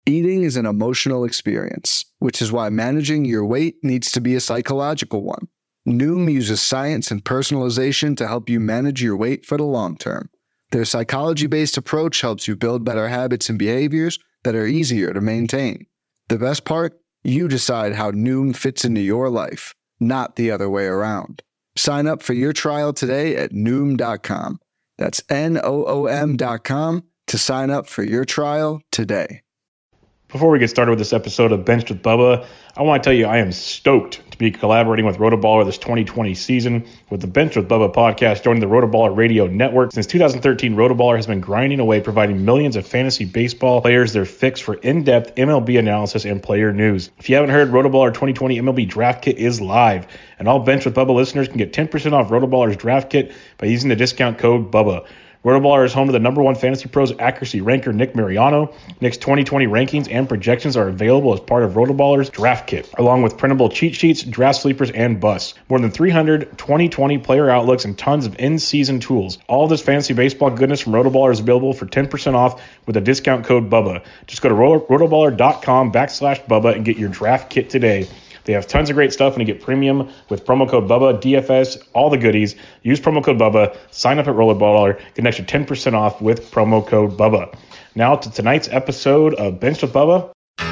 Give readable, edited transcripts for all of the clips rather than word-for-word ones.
Eating is an emotional experience, which is why managing your weight needs to be a psychological one. Noom uses science and personalization to help you manage your weight for the long term. Their psychology-based approach helps you build better habits and behaviors that are easier to maintain. The best part? You decide how Noom fits into your life, not the other way around. Sign up for your trial today at Noom.com. That's Noom.com to sign up for your trial today. Before we get started with this episode of Benched with Bubba, I want to tell you I am stoked to be collaborating with Rotoballer this 2020 season with the Benched with Bubba podcast joining the Rotoballer Radio Network. Since 2013, Rotoballer has been grinding away, providing millions of fantasy baseball players their fix for in-depth MLB analysis and player news. If you haven't heard, Rotoballer 2020 MLB Draft Kit is live, and all Benched with Bubba listeners can get 10% off Rotoballer's Draft Kit by using the discount code BUBBA. Rotoballer is home to the number one Fantasy Pros accuracy ranker, Nick Mariano. Nick's 2020 rankings and projections are available as part of Rotoballer's Draft Kit, along with printable cheat sheets, draft sleepers, and busts. More than 300 2020 player outlooks and tons of in-season tools. All of this fantasy baseball goodness from Rotoballer is available for 10% off with a discount code BUBBA. Just go to rotoballer.com/Bubba and get your Draft Kit today. They have tons of great stuff, and you get premium with promo code BUBBA, DFS, all the goodies. Use promo code BUBBA, sign up at Rotoballer, get an extra 10% off with promo code BUBBA. Now to tonight's episode of Benched with Bubba.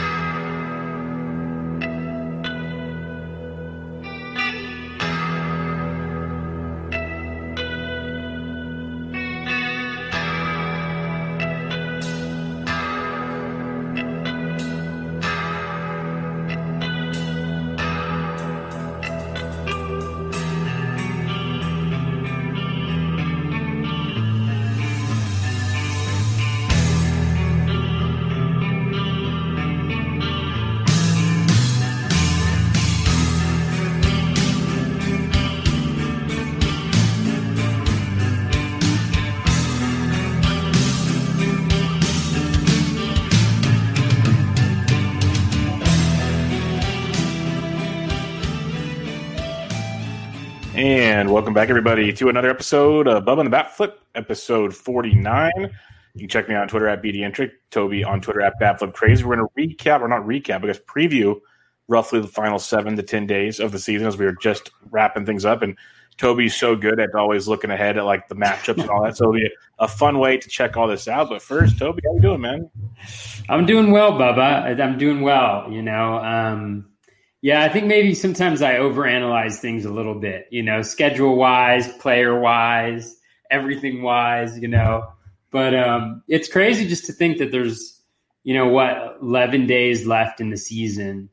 And welcome back, everybody, to another episode of Bubba and the Bat Flip, episode 49. You can check me out on Twitter at BDentric, Toby on Twitter at BatFlipCrazy. We're going to recap, or not recap, I guess preview roughly the final 7 to 10 days of the season as we were just wrapping things up. And Toby's so good at always looking ahead at like the matchups and all that. So it'll be a fun way to check all this out. But first, Toby, how you doing, man? I'm doing well, Bubba. I'm doing well, you know. Yeah, I think maybe sometimes I overanalyze things a little bit, you know, schedule-wise, player-wise, everything-wise, you know. But it's crazy just to think that there's, 11 days left in the season.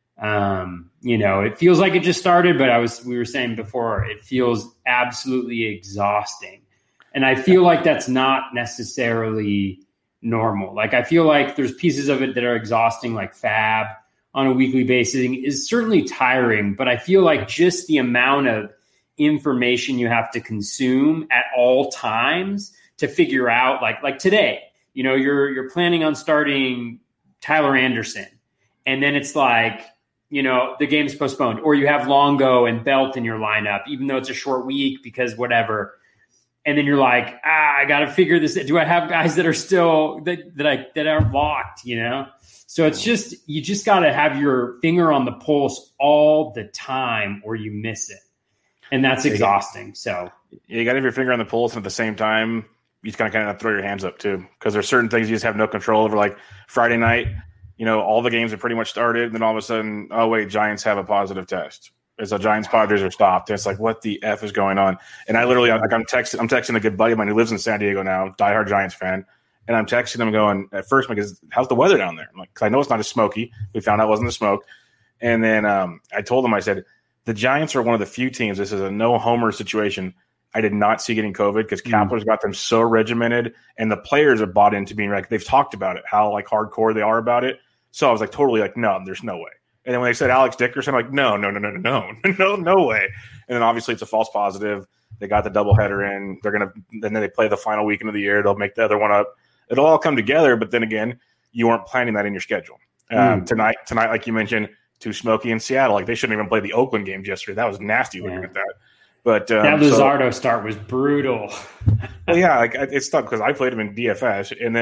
It feels like it just started, but we were saying before, it feels absolutely exhausting. And I feel like that's not necessarily normal. Like, I feel like there's pieces of it that are exhausting, like Fab on a weekly basis is certainly tiring, but I feel like just the amount of information you have to consume at all times to figure out, like today, you're planning on starting Tyler Anderson, and then it's like, the game's postponed, or you have Longo and Belt in your lineup, even though it's a short week because whatever. And then you're like, I got to figure this. Do I have guys that are still that are locked, So it's just, you just got to have your finger on the pulse all the time or you miss it. And that's exhausting. So you got to have your finger on the pulse, and at the same time, you just kind of throw your hands up too, because there's certain things you just have no control over. Like Friday night, all the games have pretty much started. And then all of a sudden, oh wait, Giants have a positive test. It's a Giants Padres are stopped. It's like, what the F is going on? And I literally, I'm texting a good buddy of mine who lives in San Diego now, diehard Giants fan. And I'm texting him going, at first, because how's the weather down there? I'm like, because I know it's not as smoky. We found out it wasn't the smoke. And then I told him, I said, the Giants are one of the few teams, this is a no-homer situation, I did not see getting COVID, because Kapler's got them so regimented, and the players are bought into being like, they've talked about it, how like hardcore they are about it. So I was like, totally like, no, there's no way. And then when they said Alex Dickerson, I'm like, no way. And then obviously it's a false positive. They got the doubleheader in. Then they play the final weekend of the year. They'll make the other one up. It'll all come together. But then again, you weren't planning that in your schedule. Tonight, like you mentioned, too smoky in Seattle. Like they shouldn't even play the Oakland games yesterday. That was nasty looking at that. But that Luzardo start was brutal. Well, yeah, like it's tough because I played him in DFS, and then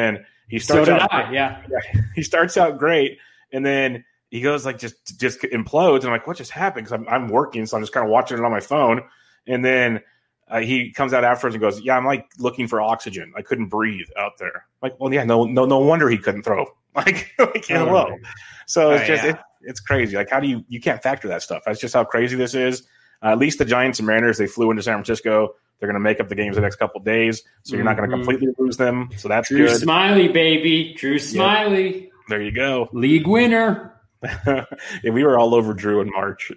He starts out, yeah. He starts out great, and then he goes like just implodes. And I'm like, what just happened? Because I'm working, so I'm just kind of watching it on my phone. And then he comes out afterwards and goes, yeah, I'm like looking for oxygen. I couldn't breathe out there. I'm like, well, yeah, no wonder he couldn't throw. Like hello. So it's just it's crazy. Like, how do you can't factor that stuff? That's just how crazy this is. At least the Giants and Mariners, they flew into San Francisco. They're going to make up the games the next couple of days, so you're not going to completely lose them. So that's Drew good. Smiley, baby. Drew Smiley. Yep. There you go. League winner. Yeah, we were all over Drew in March.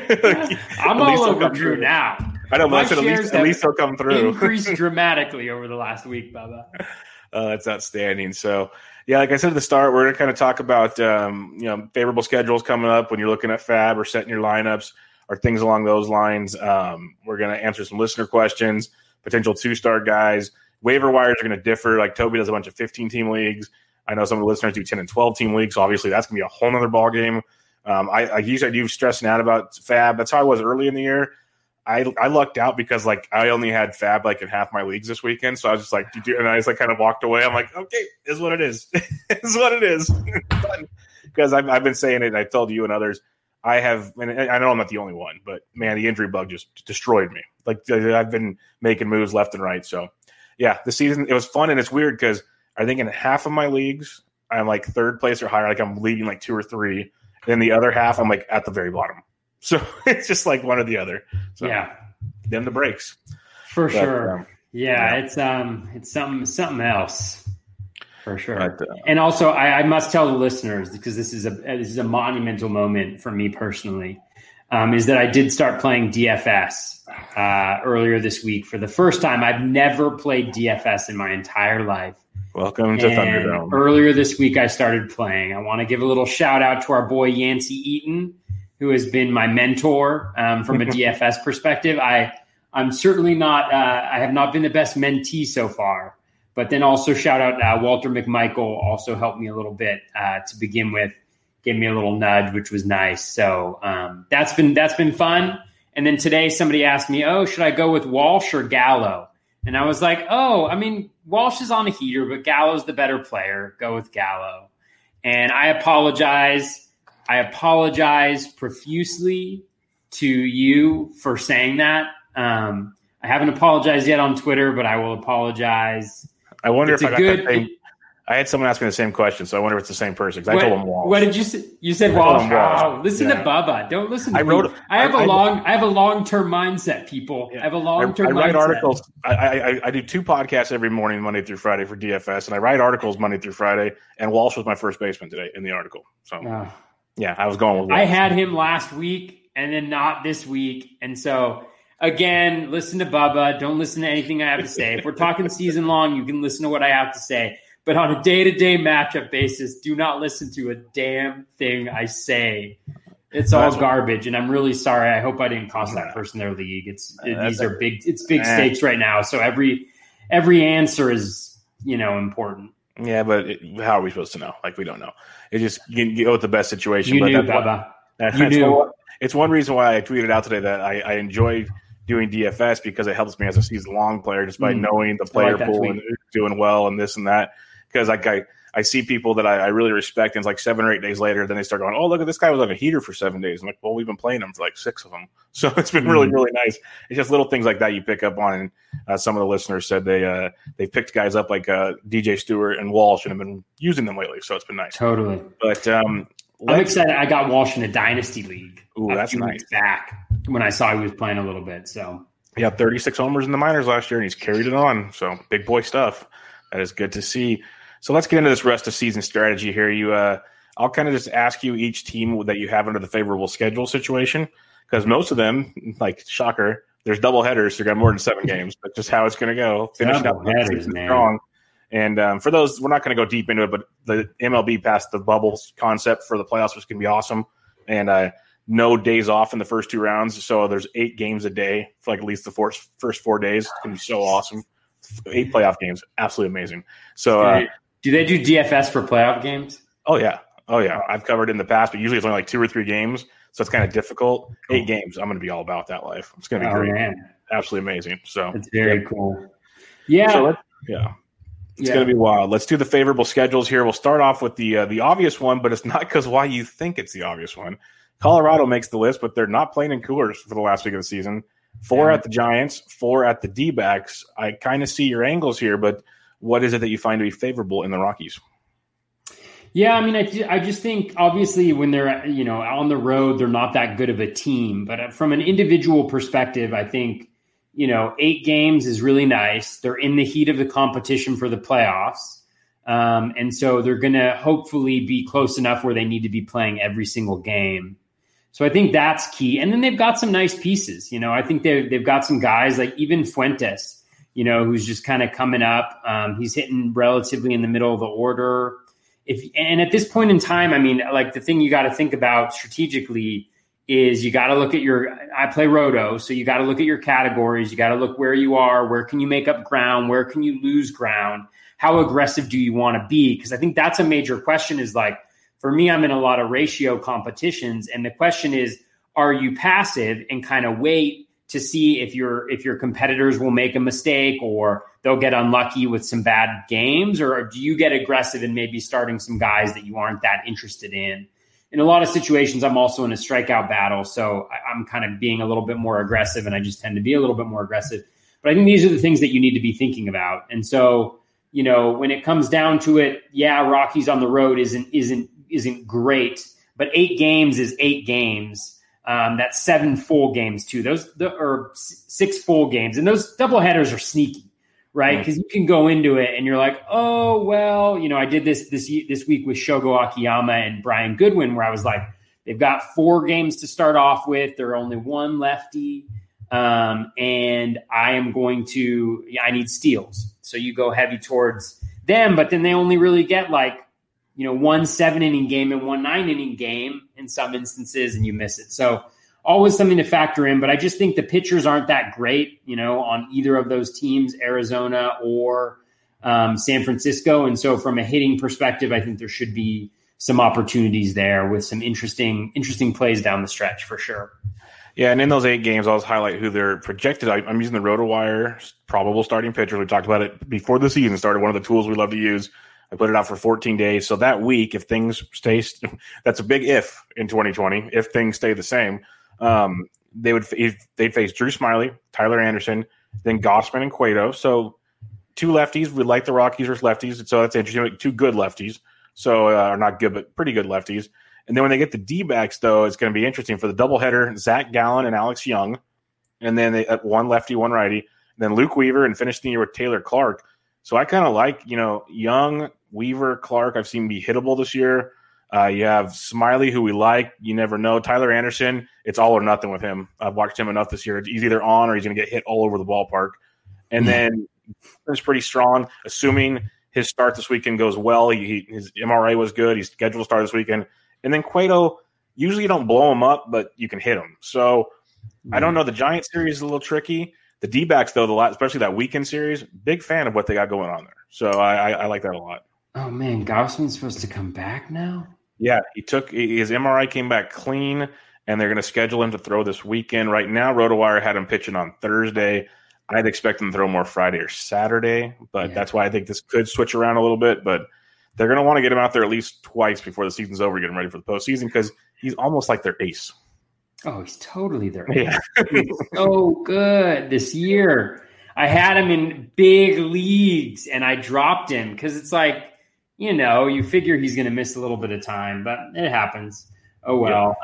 I'm all over Drew now. I know, but at least he'll come through. Increased dramatically over the last week, Bubba. That's outstanding. So, yeah, like I said at the start, we're going to kind of talk about favorable schedules coming up when you're looking at Fab or setting your lineups or things along those lines. We're going to answer some listener questions, potential 2-star guys. Waiver wires are going to differ. Like Toby does a bunch of 15-team leagues. I know some of the listeners do 10 and 12-team leagues, so obviously that's going to be a whole nother ballgame. You said you were stressing out about Fab. That's how I was early in the year. I lucked out because like I only had Fab like in half my leagues this weekend, so I was just like, and I just like kind of walked away. I'm like, okay, is what it is. Is what it is. Because I've been saying it. I told you and others. I have, and I know I'm not the only one, but man, the injury bug just destroyed me. Like I've been making moves left and right. So yeah, the season, it was fun, and it's weird because I think in half of my leagues, I'm like third place or higher. Like I'm leading like 2 or 3. Then the other half, I'm like at the very bottom. So it's just like one or the other. So yeah, then the breaks for sure. It's something else for sure. But, and also, I must tell the listeners, because this is a monumental moment for me personally, is that I did start playing DFS earlier this week for the first time. I've never played DFS in my entire life. Welcome to Thunderdome. Earlier this week, I started playing. I want to give a little shout out to our boy Yancey Eaton, who has been my mentor from a DFS perspective. I'm certainly not. I have not been the best mentee so far, but then also shout out Walter McMichael. Also helped me a little bit to begin with, gave me a little nudge, which was nice. So that's been fun. And then today, somebody asked me, "Oh, should I go with Walsh or Gallo?" And I was like, "Oh, I mean, Walsh is on a heater, but Gallo's the better player. Go with Gallo." And I apologize profusely to you for saying that. I haven't apologized yet on Twitter, but I will apologize. I wonder if I got that same. I had someone ask me the same question, so I wonder if it's the same person. Because I told him Walsh. What did you say? You said Walsh. Oh, listen to Bubba. Don't listen to me. I have a long-term mindset, people. Yeah. I have a long-term mindset. I write articles. I do 2 podcasts every morning, Monday through Friday for DFS, and I write articles Monday through Friday. And Walsh was my first baseman today in the article. So, yeah, I was going with Walsh. I had him last week and then not this week. And so, again, listen to Bubba. Don't listen to anything I have to say. If we're talking season long, you can listen to what I have to say. But on a day-to-day matchup basis, do not listen to a damn thing I say. It's all garbage, and I'm really sorry. I hope I didn't cost that person their league. These are big. It's big stakes right now, so every answer is important. Yeah, but how are we supposed to know? Like, we don't know. It just you go with the best situation. You knew, Bubba. You knew. It's one reason why I tweeted out today that I enjoy doing DFS because it helps me as a season-long player just by knowing the player pool and who's doing well and this and that. Because like I see people that I really respect, and it's like 7 or 8 days later, then they start going, "Oh, look at this guy was on a heater for 7 days." I'm like, "Well, we've been playing him for like 6 of them, so it's been really, really nice." It's just little things like that you pick up on. And some of the listeners said they picked guys up like DJ Stewart and Walsh and have been using them lately, so it's been nice. Totally. But I'm excited. I got Walsh in a dynasty league. Ooh, that's nice. Back when I saw he was playing a little bit, so he had 36 homers in the minors last year, and he's carried it on. So big boy stuff. That is good to see. So let's get into this rest of season strategy here. I'll kind of just ask you each team that you have under the favorable schedule situation, because most of them, like shocker, there's double headers. So you got more than 7 games. That's just how it's going to go. Finishing up the season strong. And for those, we're not going to go deep into it, but the MLB passed the bubbles concept for the playoffs, which can be awesome. And no days off in the first 2 rounds. So there's 8 games a day for like at least the first 4 days. It's going to be so awesome. 8 playoff games. Absolutely amazing. So do they do DFS for playoff games? Oh, yeah. I've covered it in the past, but usually it's only like 2 or 3 games. So it's kind of difficult. 8 games. I'm going to be all about that life. It's going to be great. Man. Absolutely amazing. So it's very cool. Yeah. So It's going to be wild. Let's do the favorable schedules here. We'll start off with the obvious one, but it's not because why you think it's the obvious one. Colorado makes the list, but they're not playing in Coors for the last week of the season. 4 at the Giants, 4 at the D-backs. I kind of see your angles here, but what is it that you find to be favorable in the Rockies? Yeah, I mean, I just think obviously when they're on the road, they're not that good of a team. But from an individual perspective, I think 8 games is really nice. They're in the heat of the competition for the playoffs. And so they're going to hopefully be close enough where they need to be playing every single game. So I think that's key. And then they've got some nice pieces. I think they've got some guys like even Fuentes, who's just kind of coming up. He's hitting relatively in the middle of the order. And at this point in time, I mean, like the thing you got to think about strategically is you got to look at I play Roto, so you got to look at your categories. You got to look where you are, where can you make up ground, where can you lose ground, how aggressive do you want to be? Because I think that's a major question is like, for me, I'm in a lot of ratio competitions. And the question is, are you passive and kind of wait to see if your competitors will make a mistake or they'll get unlucky with some bad games? Or do you get aggressive and maybe starting some guys that you aren't that interested in? In a lot of situations, I'm also in a strikeout battle. So I'm kind of being a little bit more aggressive and I just tend to be a little bit more aggressive. But I think these are the things that you need to be thinking about. And so, when it comes down to it, yeah, Rockies on the road isn't great, but 8 games is 8 games. That's 7 full games too. Or 6 full games, and those doubleheaders are sneaky, right? Because you can go into it and you're like, oh well, I did this week with Shogo Akiyama and Brian Goodwin, where I was like, they've got 4 games to start off with. There are only 1 lefty, and I need steals. So you go heavy towards them, but then they only really get like 1 7-inning game and 1 9-inning game in some instances, and you miss it. So always something to factor in, but I just think the pitchers aren't that great, on either of those teams, Arizona or San Francisco. And so from a hitting perspective, I think there should be some opportunities there with some interesting plays down the stretch for sure. Yeah, and in those 8 games, I'll just highlight who they're projected. I'm using the RotoWire probable starting pitchers. We talked about it before the season started, one of the tools we love to use. I put it out for 14 days. So that week, if things stay – that's a big if in 2020. If things stay the same, they'd face Drew Smyly, Tyler Anderson, then Gausman and Cueto. So 2 lefties. We like the Rockies versus lefties. So that's interesting. 2 good lefties. So not good, but pretty good lefties. And then when they get the D-backs, though, it's going to be interesting for the doubleheader, Zach Gallen and Alex Young. And then they 1 lefty, 1 righty. And then Luke Weaver and finish the year with Taylor Clark. So I kind of like, Young, Weaver, Clark, I've seen be hittable this year. You have Smyly, who we like. You never know. Tyler Anderson, it's all or nothing with him. I've watched him enough this year. He's either on or he's going to get hit all over the ballpark. And then it's pretty strong, assuming his start this weekend goes well. His MRA was good. He's scheduled to start this weekend. And then Cueto, usually you don't blow him up, but you can hit him. So I don't know. The Giants series is a little tricky. The D-backs, though, especially that weekend series, big fan of what they got going on there. So I like that a lot. Oh, man, Gausman's supposed to come back now? Yeah, his MRI came back clean, and they're going to schedule him to throw this weekend. Right now, RotoWire had him pitching on Thursday. I'd expect him to throw more Friday or Saturday, but that's why I think this could switch around a little bit. But they're going to want to get him out there at least twice before the season's over, get him ready for the postseason, because he's almost like their ace. Oh, he's totally their ace. He's so good this year. I had him in big leagues, and I dropped him because it's like, you figure he's going to miss a little bit of time, but it happens. Oh, well.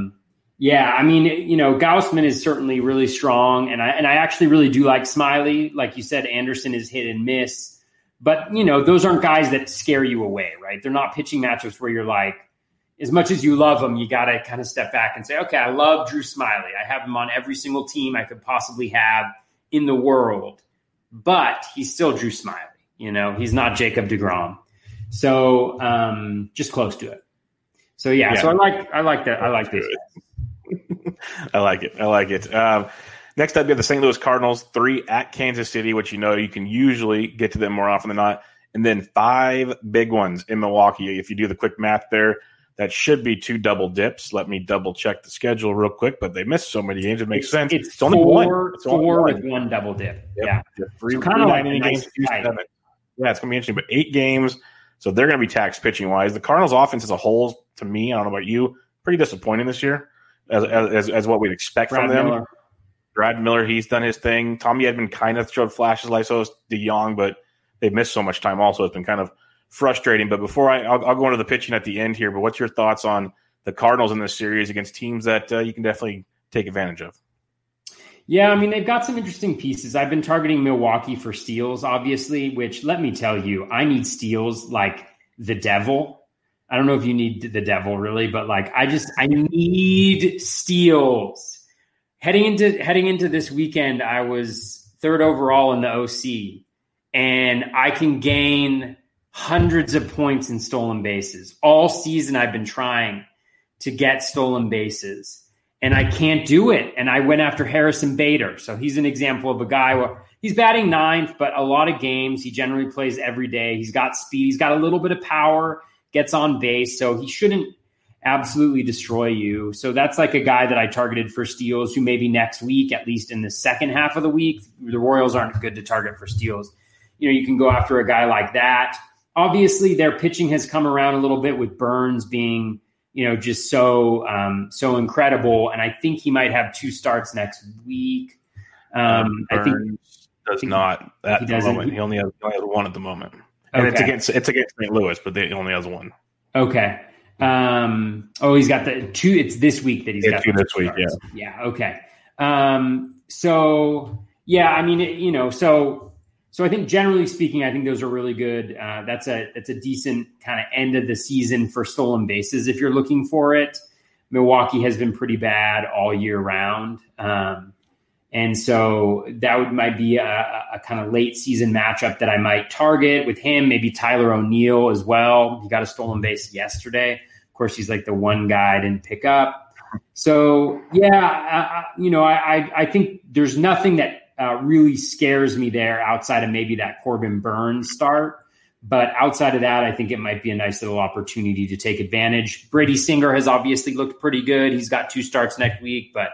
I mean, Gausman is certainly really strong, and I actually really do like Smyly. Like you said, Anderson is hit and miss. But, those aren't guys that scare you away, right? They're not pitching matchups where you're like, as much as you love them, you got to kind of step back and say, okay, I love Drew Smyly. I have him on every single team I could possibly have in the world. But he's still Drew Smyly. He's not Jacob deGrom. So just close to it. So, so I like that. I like this. I like it. Next up, you have the St. Louis Cardinals, 3 at Kansas City, which you can usually get to them more often than not. And then 5 big ones in Milwaukee. If you do the quick math there, that should be 2 double dips. Let me double check the schedule real quick, but they missed so many games. It makes sense. It's only 4 with 1 double dip. Yep. Yeah. So kind of like a nice fight. Yeah, it's going to be interesting. But 8 games, so they're going to be taxed pitching wise. The Cardinals' offense as a whole, to me, I don't know about you, pretty disappointing this year as what we'd expect from them. Brad Miller, he's done his thing. Tommy Edman kind of showed flashes like so is DeYoung, but they've missed so much time also. It's been kind of frustrating. But before I'll go into the pitching at the end here, but what's your thoughts on the Cardinals in this series against teams that you can definitely take advantage of? Yeah, I mean, they've got some interesting pieces. I've been targeting Milwaukee for steals, obviously, which let me tell you, I need steals like the devil. I don't know if you need the devil really, but like I need steals. Heading into this weekend, I was 3rd overall in the OC, and I can gain hundreds of points in stolen bases. All season I've been trying to get stolen bases, and I can't do it. And I went after Harrison Bader. So he's an example of a guy where he's batting 9th, but a lot of games. He generally plays every day. He's got speed. He's got a little bit of power, gets on base. So he shouldn't absolutely destroy you. So that's like a guy that I targeted for steals who maybe next week, at least in the second half of the week, the Royals aren't good to target for steals. You can go after a guy like that. Obviously, their pitching has come around a little bit with Burns being, just so incredible. And I think he might have 2 starts next week. I think does not at the moment. He only has 1 at the moment. And it's against St. Louis, but he only has 1. Okay. He's got the 2. It's this week that he's got 2 this week. Yeah. Yeah. Okay. So yeah, I mean, so I think generally speaking, I think those are really good. That's a decent kind of end of the season for stolen bases. If you're looking for it, Milwaukee has been pretty bad all year round. And so that might be a kind of late season matchup that I might target with him, maybe Tyler O'Neill as well. He got a stolen base yesterday. Of course, he's like the one guy I didn't pick up. So, yeah, I think there's nothing that really scares me there outside of maybe that Corbin Burns start. But outside of that, I think it might be a nice little opportunity to take advantage. Brady Singer has obviously looked pretty good. He's got 2 starts next week, but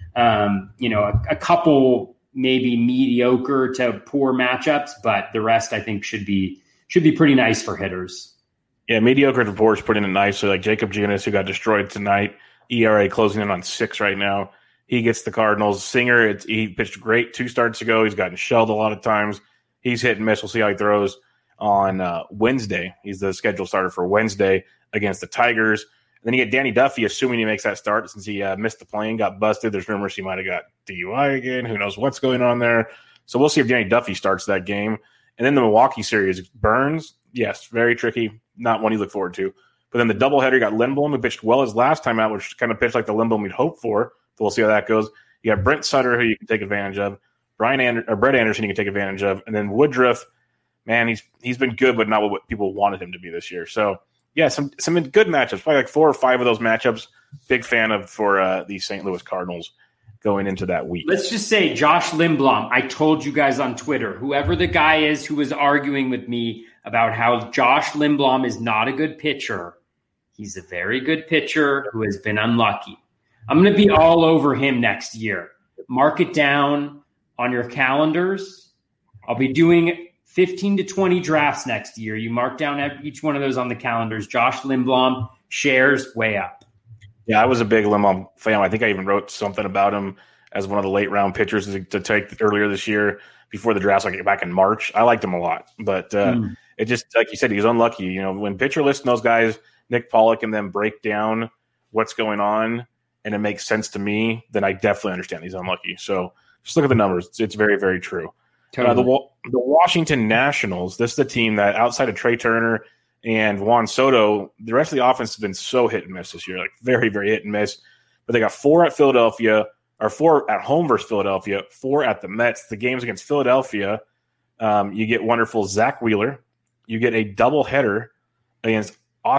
a couple maybe mediocre to poor matchups, but the rest I think should be pretty nice for hitters. Yeah, mediocre to poor is putting it nice. So like Jacob Giannis, who got destroyed tonight, ERA closing in on 6 right now. He gets the Cardinals. Singer, he pitched great 2 starts ago. He's gotten shelled a lot of times. He's hit and miss. We'll see how he throws on Wednesday. He's the scheduled starter for Wednesday against the Tigers. And then you get Danny Duffy, assuming he makes that start since he missed the plane, got busted. There's rumors he might have got DUI again. Who knows what's going on there. So we'll see if Danny Duffy starts that game. And then the Milwaukee series, Burns, yes, very tricky. Not one you look forward to. But then the doubleheader, you got Lindblom, who pitched well his last time out, which kind of pitched like the Lindblom we'd hoped for. So we'll see how that goes. You got Brent Sutter, who you can take advantage of. Brett Anderson, you can take advantage of. And then Woodruff, man, he's been good, but not what people wanted him to be this year. So, yeah, some good matchups. Probably like 4 or 5 of those matchups. Big fan of for the St. Louis Cardinals going into that week. Let's just say Josh Lindblom. I told you guys on Twitter, whoever the guy is who was arguing with me about how Josh Lindblom is not a good pitcher, he's a very good pitcher who has been unlucky. I'm going to be all over him next year. Mark it down on your calendars. I'll be doing 15 to 20 drafts next year. You mark down each one of those on the calendars. Josh Lindblom, shares way up. Yeah, I was a big Lindblom fan. I think I even wrote something about him as one of the late round pitchers to take earlier this year before the draft, like back in March. I liked him a lot, but it just, like you said, he's unlucky. You know, when pitcher lists those guys, Nick Pollock, and then break down what's going on, and it makes sense to me, then I definitely understand he's unlucky. So just look at the numbers. It's very, very true. Totally. The Washington Nationals, this is the team that outside of Trey Turner and Juan Soto, the rest of the offense has been so hit and miss this year, like very, very hit and miss. But they got 4 at Philadelphia, or 4 at home versus Philadelphia, 4 at the Mets. The games against Philadelphia, you get wonderful Zach Wheeler. You get a doubleheader against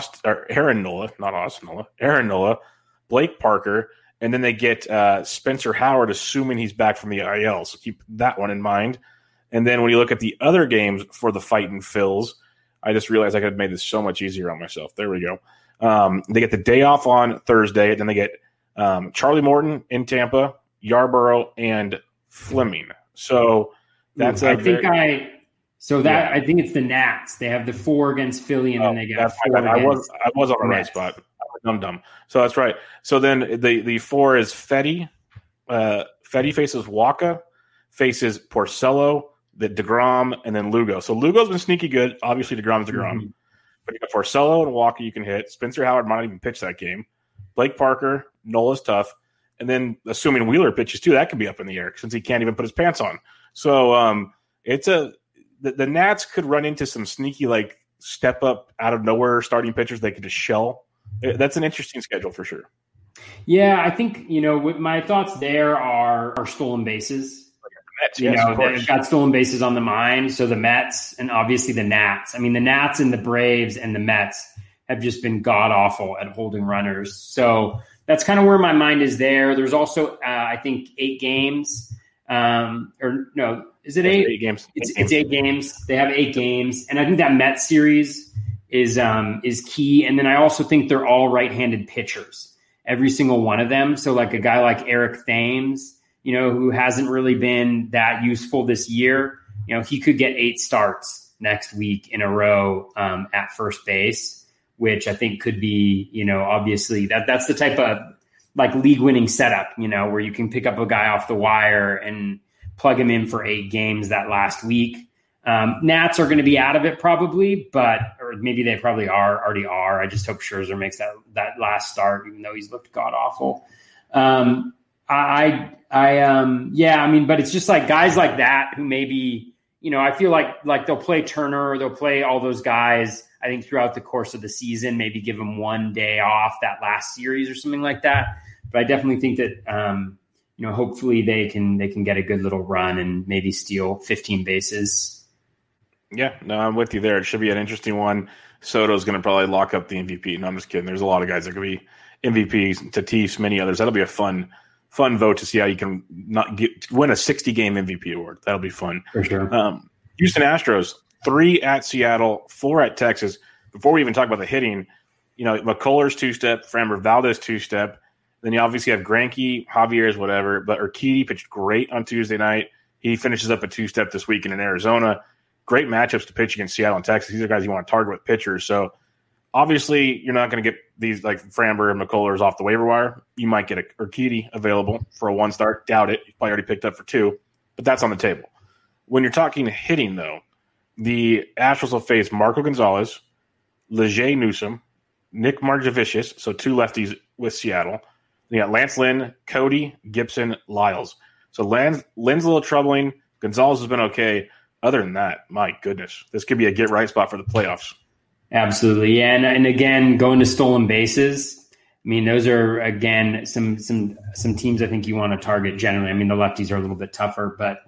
Aaron Nola, Blake Parker, and then they get Spencer Howard, assuming he's back from the IL. So keep that one in mind. And then when you look at the other games for the Fightin' Phils, I just realized I could have made this so much easier on myself. There we go. They get the day off on Thursday, and then they get Charlie Morton in Tampa, Yarborough, and Fleming. So that's I So that I think it's the Nats. They have the 4 against Philly, and then they got 4 I was on the right Nets. spot. I was dumb. So that's right. So then the 4 is Fetty. Fetty faces Waka, faces Porcello, the DeGrom, and then Lugo. So Lugo's been sneaky good. Obviously, DeGrom's DeGrom. Mm-hmm. But you got Porcello and Waka you can hit. Spencer Howard might not even pitch that game. Blake Parker, Nola's tough. And then assuming Wheeler pitches too, that could be up in the air since he can't even put his pants on. So the Nats could run into some sneaky like step up out of nowhere starting pitchers they could just shell. That's an interesting schedule for sure. Yeah, I think, my thoughts there are stolen bases. Mets, yes, they've got stolen bases on the mind. So the Mets and obviously the Nats. I mean, the Nats and the Braves and the Mets have just been god awful at holding runners. So that's kind of where my mind is there. There's also, I think, 8 games. Is it 8? 8 games. It's 8 games. They have 8 games. And I think that Mets series is key. And then I also think they're all right-handed pitchers, every single one of them. So like a guy like Eric Thames, who hasn't really been that useful this year, he could get 8 starts next week in a row at first base, which I think could be, obviously that's the type of like league winning setup, where you can pick up a guy off the wire and plug him in for 8 games that last week. Nats are going to be out of it probably, or maybe they probably already are. I just hope Scherzer makes that last start, even though he's looked god awful. But it's just like guys like that who maybe, I feel like they'll play Turner, they'll play all those guys, I think throughout the course of the season, maybe give them one day off that last series or something like that. But I definitely think that, hopefully they can get a good little run and maybe steal 15 bases. Yeah, no, I'm with you there. It should be an interesting one. Soto's going to probably lock up the MVP. No, I'm just kidding. There's a lot of guys that could be MVPs, Tatis, many others. That'll be a fun vote to see how you can win a 60-game MVP award. That'll be fun. For sure. Houston Astros, 3 at Seattle, 4 at Texas. Before we even talk about the hitting, McCullers 2-step, Framber Valdez 2-step. Then you obviously have Greinke, Javier's whatever, but Urquidy pitched great on Tuesday night. He finishes up a 2-step this weekend in Arizona. Great matchups to pitch against Seattle and Texas. These are guys you want to target with pitchers. So obviously you're not going to get these like Framber and McCullers off the waiver wire. You might get a Urquidy available for a 1-start. Doubt it. He's probably already picked up for 2, but that's on the table. When you're talking hitting, though, the Astros will face Marco Gonzalez, Leger Newsom, Nick Margevicius, so 2 lefties with Seattle. Then you got Lance Lynn, Cody, Gibson, Lyles. So Lynn's a little troubling. Gonzalez has been okay. Other than that, my goodness, this could be a get-right spot for the playoffs. Absolutely, yeah. And again, going to stolen bases, I mean, those are, again, some teams I think you want to target generally. I mean, the lefties are a little bit tougher, but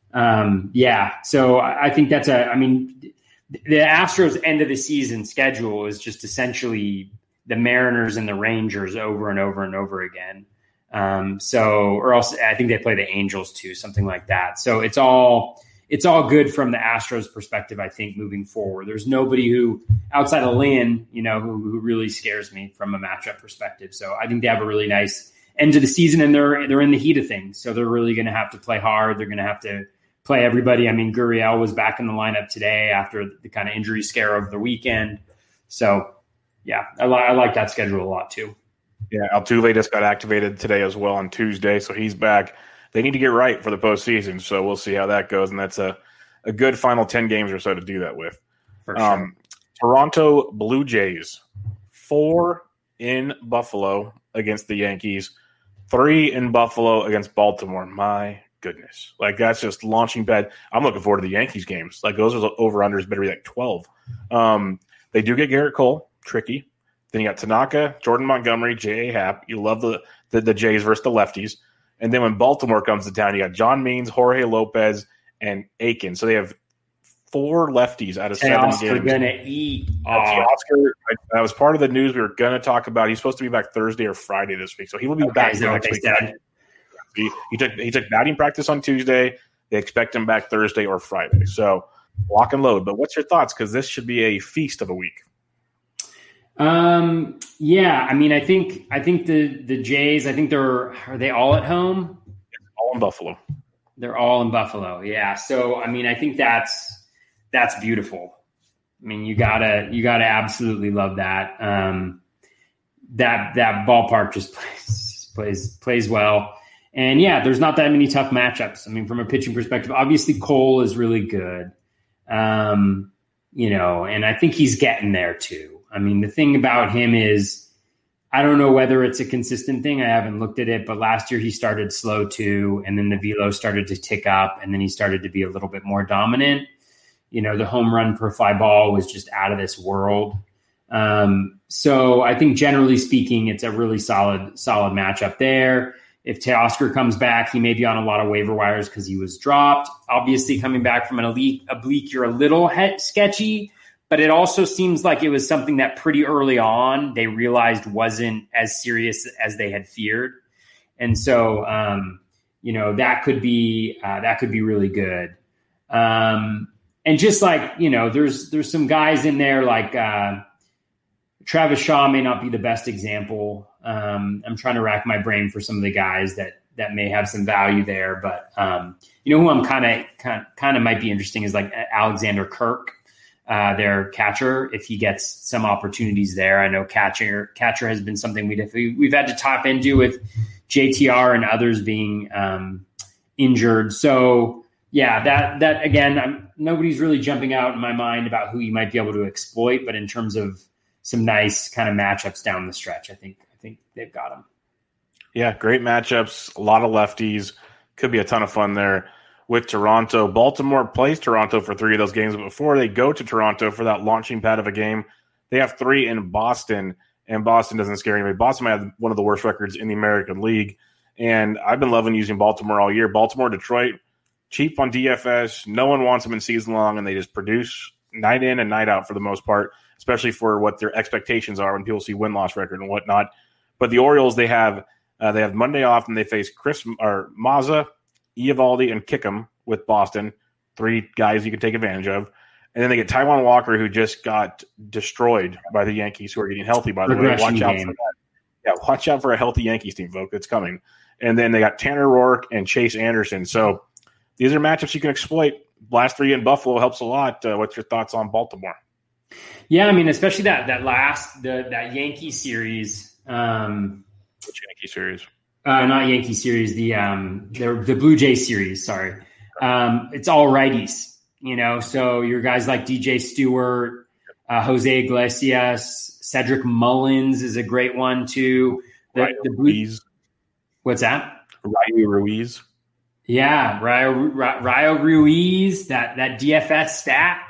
so I think that's the Astros' end of the season schedule is just essentially the Mariners and the Rangers over and over and over again. Or else I think they play the Angels too, something like that. So it's all good from the Astros perspective, I think, moving forward. There's nobody who, outside of Lynn, who really scares me from a matchup perspective. So I think they have a really nice end to the season, and they're in the heat of things. So they're really going to have to play hard. They're going to have to play everybody. I mean, Gurriel was back in the lineup today after the kind of injury scare of the weekend. So, yeah, I like that schedule a lot too. Yeah, Altuve just got activated today as well on Tuesday, so he's back. They need to get right for the postseason, so we'll see how that goes, and that's a good final 10 games or so to do that with. For sure. Toronto Blue Jays, 4 in Buffalo against the Yankees, 3 in Buffalo against Baltimore. My goodness. Like, that's just launching pad. I'm looking forward to the Yankees games. Like, those are over-unders better be like 12. They do get Garrett Cole, tricky. Then you got Tanaka, Jordan Montgomery, J.A. Happ. You love the Jays versus the lefties. And then when Baltimore comes to town, you got John Means, Jorge Lopez, and Aiken. So they have 4 lefties out of 7 games. Oscar gonna eat. Oscar, that was part of the news we were going to talk about. He's supposed to be back Thursday or Friday this week, so he will be back next week. He took batting practice on Tuesday. They expect him back Thursday or Friday. So lock and load. But what's your thoughts? Because this should be a feast of a week. Yeah, I mean, I think the Jays, I think are they all at home? All in Buffalo. They're all in Buffalo. Yeah. So, I mean, I think that's that's beautiful. I mean, you gotta absolutely love that. That ballpark just plays well. And yeah, there's not that many tough matchups. I mean, from a pitching perspective, obviously Cole is really good. And I think he's getting there too. I mean, the thing about him is, I don't know whether it's a consistent thing. I haven't looked at it, but last year he started slow too. And then the velo started to tick up, and then he started to be a little bit more dominant. The home run per fly ball was just out of this world. So I think generally speaking, it's a really solid matchup there. If Teoscar comes back, he may be on a lot of waiver wires because he was dropped. Obviously, coming back from an oblique, you're a little sketchy, but it also seems like it was something that pretty early on they realized wasn't as serious as they had feared. And so, that could be really good. And just like, there's some guys in there like Travis Shaw may not be the best example. I'm trying to rack my brain for some of the guys that may have some value there, but who I'm kind of might be interesting is like Alexander Kirk, their catcher. If he gets some opportunities there, I know catcher has been something we've had to tap into with JTR and others being injured. So yeah, that again, nobody's really jumping out in my mind about who you might be able to exploit, but in terms of some nice kind of matchups down the stretch, I think they've got them. Yeah, great matchups. A lot of lefties. Could be a ton of fun there with Toronto. Baltimore plays Toronto for 3 of those games, but before they go to Toronto for that launching pad of a game, they have 3 in Boston, and Boston doesn't scare anybody. Boston might have one of the worst records in the American League, and I've been loving using Baltimore all year. Baltimore, Detroit, cheap on DFS. No one wants them in season long, and they just produce night in and night out for the most part, especially for what their expectations are when people see win-loss record and whatnot. But the Orioles, they have Monday off, and they face Mazza, Eovaldi, and Kickham with Boston, 3 guys you can take advantage of. And then they get Taijuan Walker, who just got destroyed by the Yankees, who are getting healthy, by the way. Watch out for that. Yeah, watch out for a healthy Yankees team, folks. It's coming. And then they got Tanner Roark and Chase Anderson. So these are matchups you can exploit. Last 3 in Buffalo helps a lot. What's your thoughts on Baltimore? Yeah, I mean, especially that Yankee series. Which Yankee series? Not Yankee series. The Blue Jay series. Sorry, it's all righties. So your guys like DJ Stewart, Jose Iglesias, Cedric Mullins is a great one too. The Blues. What's that? Ryu Ruiz. Yeah, Ryo Ruiz. That DFS stack.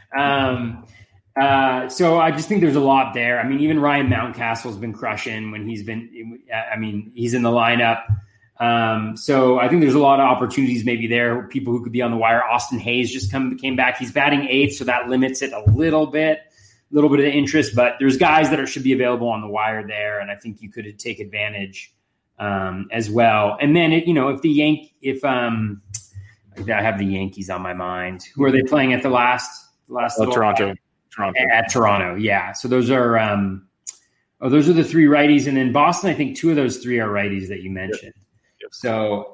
So I just think there's a lot there. I mean, even Ryan Mountcastle's been crushing when he's in the lineup. So I think there's a lot of opportunities maybe there. People who could be on the wire. Austin Hayes just came back. He's batting 8th, so that limits it a little bit of interest. But there's guys that should be available on the wire there, and I think you could take advantage as well. And then I have the Yankees on my mind. Who are they playing at the last? Toronto. At Toronto, yeah. So those are those are the 3 righties, and then Boston, I think 2 of those 3 are righties that you mentioned. Yep. So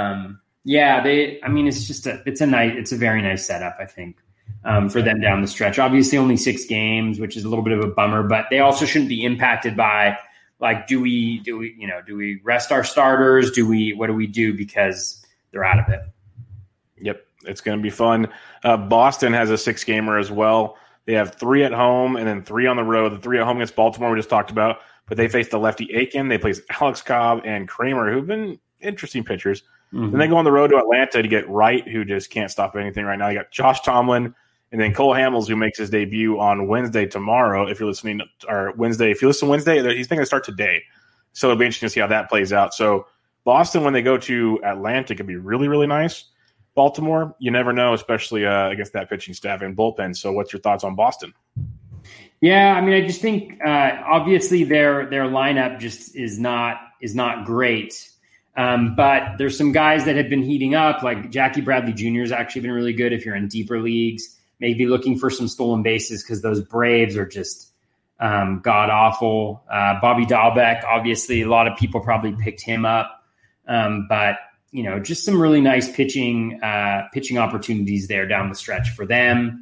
it's a very nice setup, I think, for them down the stretch. Obviously, only 6 games, which is a little bit of a bummer, but they also shouldn't be impacted by like, do we rest our starters? What do we do because they're out of it? Yep, it's going to be fun. Boston has a 6-gamer as well. They have 3 at home and then 3 on the road. The 3 at home against Baltimore we just talked about, but they face the lefty Aiken. They face Alex Cobb and Kramer, who've been interesting pitchers. Mm-hmm. Then they go on the road to Atlanta to get Wright, who just can't stop anything right now. You got Josh Tomlin and then Cole Hamels, who makes his debut on Wednesday tomorrow. If you're listening, or Wednesday, if you listen Wednesday, he's going to start today. So it'll be interesting to see how that plays out. So Boston, when they go to Atlanta, could be really, really nice. Baltimore, you never know, especially against that pitching staff and bullpen. So what's your thoughts on Boston? Yeah, I mean, I just think obviously their lineup just is not great. But there's some guys that have been heating up, like Jackie Bradley Jr. has actually been really good if you're in deeper leagues. Maybe looking for some stolen bases because those Braves are just god-awful. Bobby Dahlbeck, obviously, a lot of people probably picked him up. But just some really nice pitching opportunities there down the stretch for them.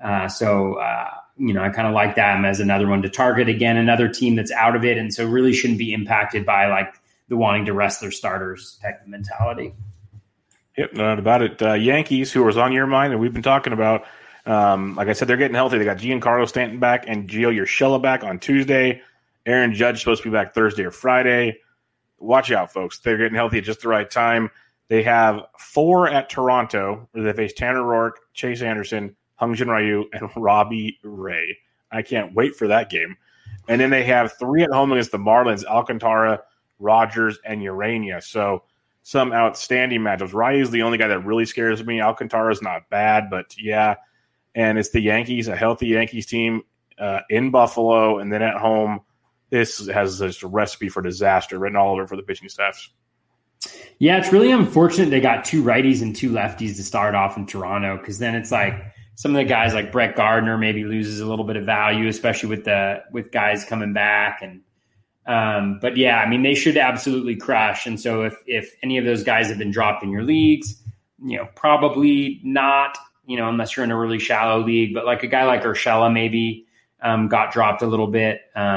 So I kind of like that as another one to target. Again, another team that's out of it, and so really shouldn't be impacted by like the wanting to rest their starters type of mentality. Yep, no doubt about it. Yankees, who was on your mind, and we've been talking about, like I said, they're getting healthy. They got Giancarlo Stanton back and Gio Urshela back on Tuesday. Aaron Judge supposed to be back Thursday or Friday. Watch out, folks. They're getting healthy at just the right time. They have 4 at Toronto, where they face Tanner Roark, Chase Anderson, Hyun-Jin Ryu, and Robbie Ray. I can't wait for that game. And then they have 3 at home against the Marlins, Alcantara, Rogers, and Urania. So some outstanding matchups. Ryu's the only guy that really scares me. Alcantara's not bad, but yeah. And it's the Yankees, a healthy Yankees team in Buffalo, and then at home. This has just a recipe for disaster written all over for the pitching staffs. Yeah, it's really unfortunate they got 2 righties and 2 lefties to start off in Toronto, because then it's like some of the guys like Brett Gardner maybe loses a little bit of value, especially with guys coming back. And but yeah, I mean, they should absolutely crush. And so if any of those guys have been dropped in your leagues, probably not, unless you're in a really shallow league. But like a guy like Urshela maybe got dropped a little bit.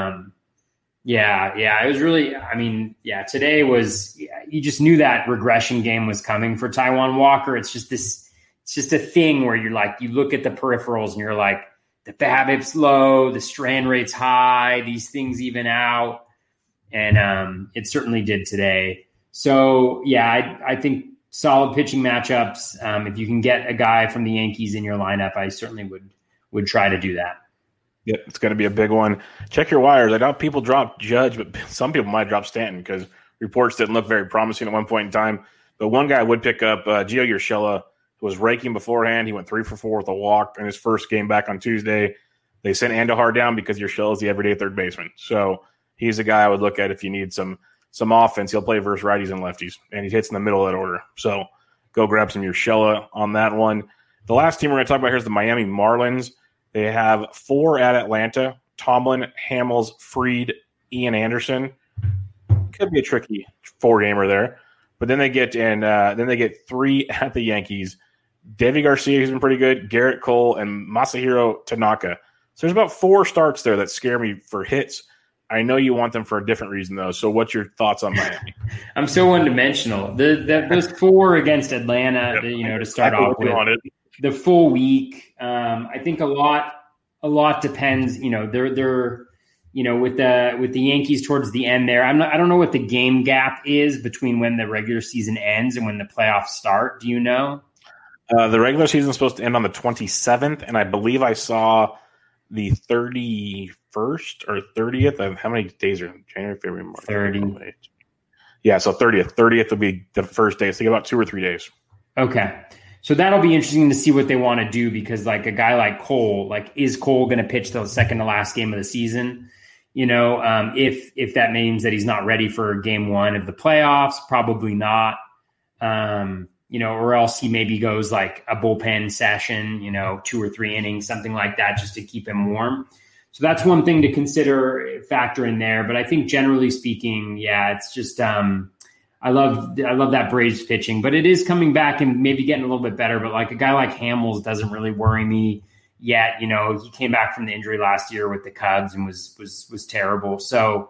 Yeah, it was really, today was, you just knew that regression game was coming for Taijuan Walker. It's just a thing where you're like, you look at the peripherals and you're like, the BABIP's low, the strand rate's high, these things even out. And it certainly did today. So yeah, I think solid pitching matchups. If you can get a guy from the Yankees in your lineup, I certainly would try to do that. Yeah, it's going to be a big one. Check your wires. I doubt people drop Judge, but some people might drop Stanton because reports didn't look very promising at one point in time. But one guy would pick up Gio Urshela, who was raking beforehand. He went 3 for 4 with a walk in his first game back on Tuesday. They sent Andujar down because Urshela is the everyday third baseman. So he's a guy I would look at if you need some offense. He'll play versus righties and lefties, and he hits in the middle of that order. So go grab some Urshela on that one. The last team we're going to talk about here is the Miami Marlins. They have 4 at Atlanta: Tomlin, Hamels, Fried, Ian Anderson. Could be a tricky 4-gamer there. But then they get 3 at the Yankees: Deivi Garcia, who's been pretty good, Garrett Cole, and Masahiro Tanaka. So there's about 4 starts there that scare me for hits. I know you want them for a different reason, though. So what's your thoughts on Miami? I'm so one-dimensional. Those 4 against Atlanta, yep. To start off with. The full week, I think a lot depends. They're with the Yankees towards the end there. I don't know what the game gap is between when the regular season ends and when the playoffs start. Do you know? The regular season is supposed to end on the 27th, and I believe I saw the 31st or 30th. How many days are January, February, March? 30. Yeah, so 30th. 30th will be the first day. It's like about 2 or 3 days. Okay. So that'll be interesting to see what they want to do, because like a guy like Cole, like, is Cole going to pitch the second to last game of the season? If that means that he's not ready for game 1 of the playoffs, probably not. Or else he maybe goes like a bullpen session, 2 or 3 innings, something like that, just to keep him warm. So that's one thing to consider, factor in there. But I think generally speaking, yeah, it's just, I love that Braves pitching, but it is coming back and maybe getting a little bit better. But like a guy like Hamels doesn't really worry me yet. He came back from the injury last year with the Cubs and was terrible. So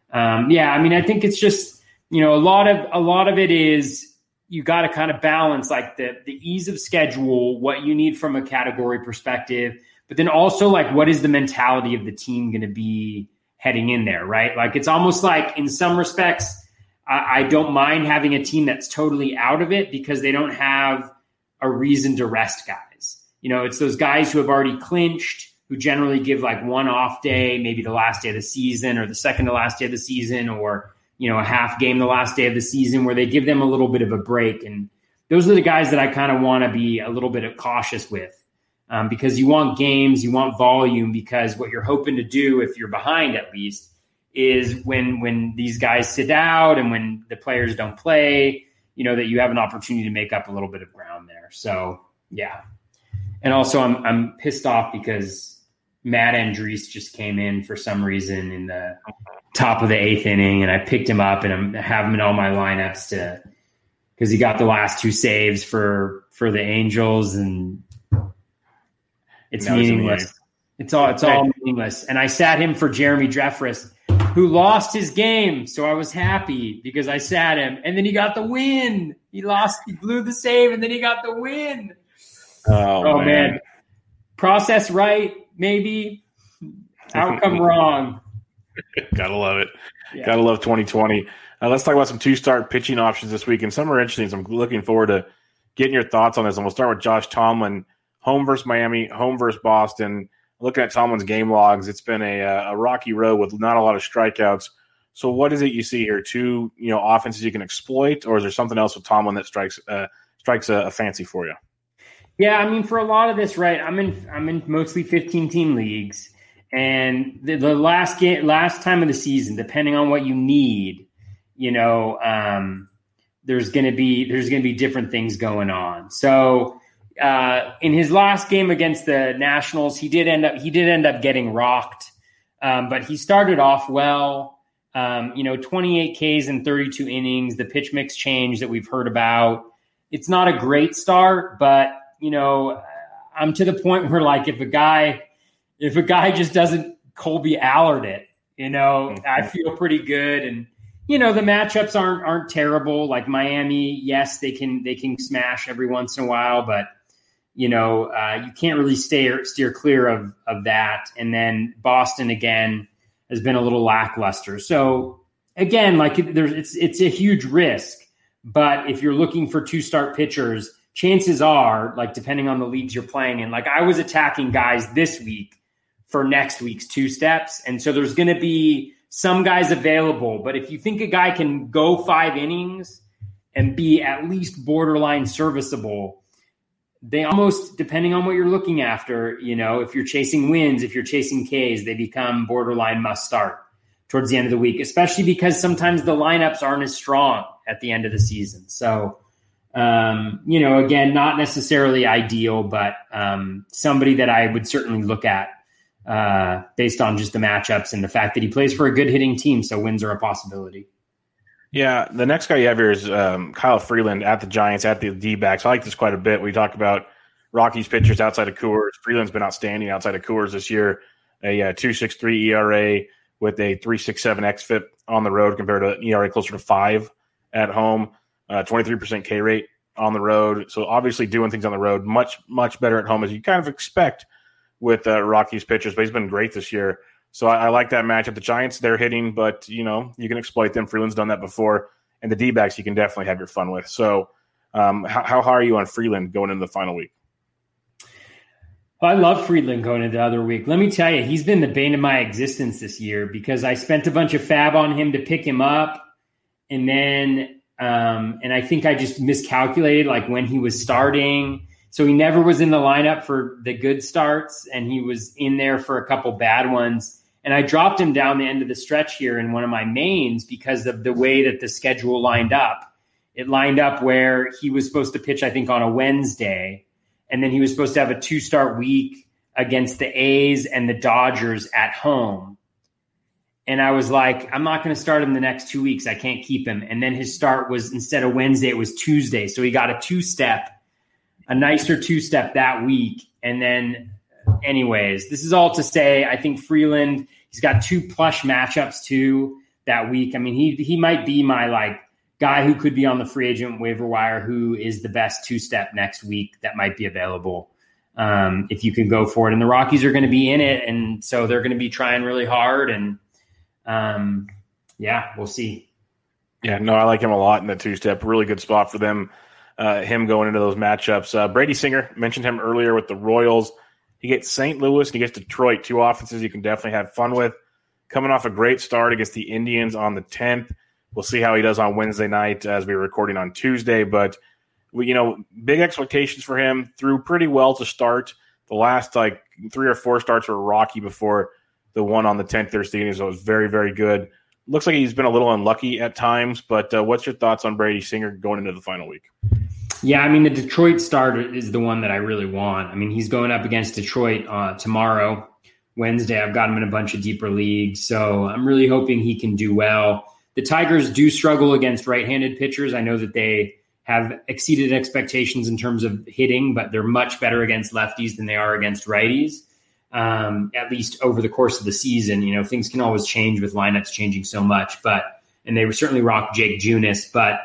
I think it's just, a lot of it is, you got to kind of balance like the ease of schedule, what you need from a category perspective, but then also like, what is the mentality of the team going to be heading in there, right? Like, it's almost like in some respects, I don't mind having a team that's totally out of it because they don't have a reason to rest guys. It's those guys who have already clinched, who generally give like one off day, maybe the last day of the season or the second to last day of the season, or, a half game the last day of the season, where they give them a little bit of a break. And those are the guys that I kind of want to be a little bit cautious with, because you want games, you want volume, because what you're hoping to do, if you're behind at least, is when these guys sit out and when the players don't play, that you have an opportunity to make up a little bit of ground there. So, yeah. And also I'm pissed off because Matt Andriese just came in for some reason in the top of the 8th inning, and I picked him up and I have him in all my lineups because he got the last 2 saves for the Angels, and It's meaningless. It's all meaningless. And I sat him for Jeremy Jeffress, who lost his game. So I was happy because I sat him. And then he got the win. He blew the save, and then he got the win. Oh man. Process right, maybe. Outcome wrong. Gotta love it. Yeah. Gotta love 2020. Let's talk about some two-start pitching options this week. And some are interesting. So I'm looking forward to getting your thoughts on this. And we'll start with Josh Tomlin. Home versus Miami, home versus Boston. Looking at Tomlin's game logs, it's been a rocky road with not a lot of strikeouts. So what is it you see here? Two offenses you can exploit, or is there something else with Tomlin that strikes a fancy for you? Yeah, I mean, for a lot of this, right? I'm in mostly 15-team leagues, and the last time of the season, depending on what you need, there's going to be different things going on. So. In his last game against the Nationals, he did end up getting rocked, but he started off well. 28 Ks in 32 innings. The pitch mix change that we've heard about. It's not a great start, but I'm to the point where if a guy just doesn't Colby Allard it, I feel pretty good. And the matchups aren't terrible. Like Miami, yes, they can smash every once in a while, but. You can't really steer clear of that. And then Boston again has been a little lackluster. So again, it's a huge risk. But if you're looking for two-start pitchers, chances are, depending on the leagues you're playing in, I was attacking guys this week for next week's two steps, and so there's going to be some guys available. But if you think a guy can go 5 innings and be at least borderline serviceable. They almost, depending on what you're looking after, if you're chasing wins, if you're chasing Ks, they become borderline must start towards the end of the week, especially because sometimes the lineups aren't as strong at the end of the season. So, again, not necessarily ideal, but somebody that I would certainly look at based on just the matchups and the fact that he plays for a good hitting team. So wins are a possibility. Yeah, the next guy you have here is Kyle Freeland at the Giants, at the D-backs. I like this quite a bit. We talk about Rockies pitchers outside of Coors. Freeland's been outstanding outside of Coors this year. A 2.63 ERA with a 3.67 xFIP on the road compared to an ERA closer to 5 at home. 23% K rate on the road. So obviously doing things on the road much, much better at home as you kind of expect with Rockies pitchers. But he's been great this year. So I like that matchup. The Giants, they're hitting, but, you can exploit them. Freeland's done that before. And the D-backs you can definitely have your fun with. So how high are you on Freeland going into the final week? I love Freeland going into the other week. Let me tell you, he's been the bane of my existence this year because I spent a bunch of fab on him to pick him up. And then and I think I just miscalculated when he was starting. So he never was in the lineup for the good starts, and he was in there for a couple bad ones. And I dropped him down the end of the stretch here in one of my mains because of the way that the schedule lined up. It lined up where he was supposed to pitch, I think, on a Wednesday, and then he was supposed to have a 2-start week against the A's and the Dodgers at home. And I was like, I'm not going to start him the next 2 weeks. I can't keep him. And then his start was, instead of Wednesday, it was Tuesday. So he got a nicer two-step that week. And then anyways, this is all to say, I think Freeland, he's got 2 plush matchups too that week. I mean, he might be my guy who could be on the free agent waiver wire, who is the best two-step next week that might be available. If you can go for it, and the Rockies are going to be in it. And so they're going to be trying really hard, and we'll see. Yeah, no, I like him a lot in the two-step. Really good spot for them. Him going into those matchups. Brady Singer, mentioned him earlier with the Royals. He gets St. Louis and he gets Detroit, 2 offenses you can definitely have fun with. Coming off a great start against the Indians on the 10th. We'll see how he does on Wednesday night as we're recording on Tuesday. But, big expectations for him. Threw pretty well to start. The last 3 or 4 starts were rocky before the one on the 10th Thursday. So it was very, very good. Looks like he's been a little unlucky at times. But what's your thoughts on Brady Singer going into the final week? Yeah, I mean, the Detroit start is the one that I really want. I mean, he's going up against Detroit tomorrow, Wednesday. I've got him in a bunch of deeper leagues, so I'm really hoping he can do well. The Tigers do struggle against right-handed pitchers. I know that they have exceeded expectations in terms of hitting, but they're much better against lefties than they are against righties. At least over the course of the season, things can always change with lineups changing so much, and they certainly rock Jake Junis. But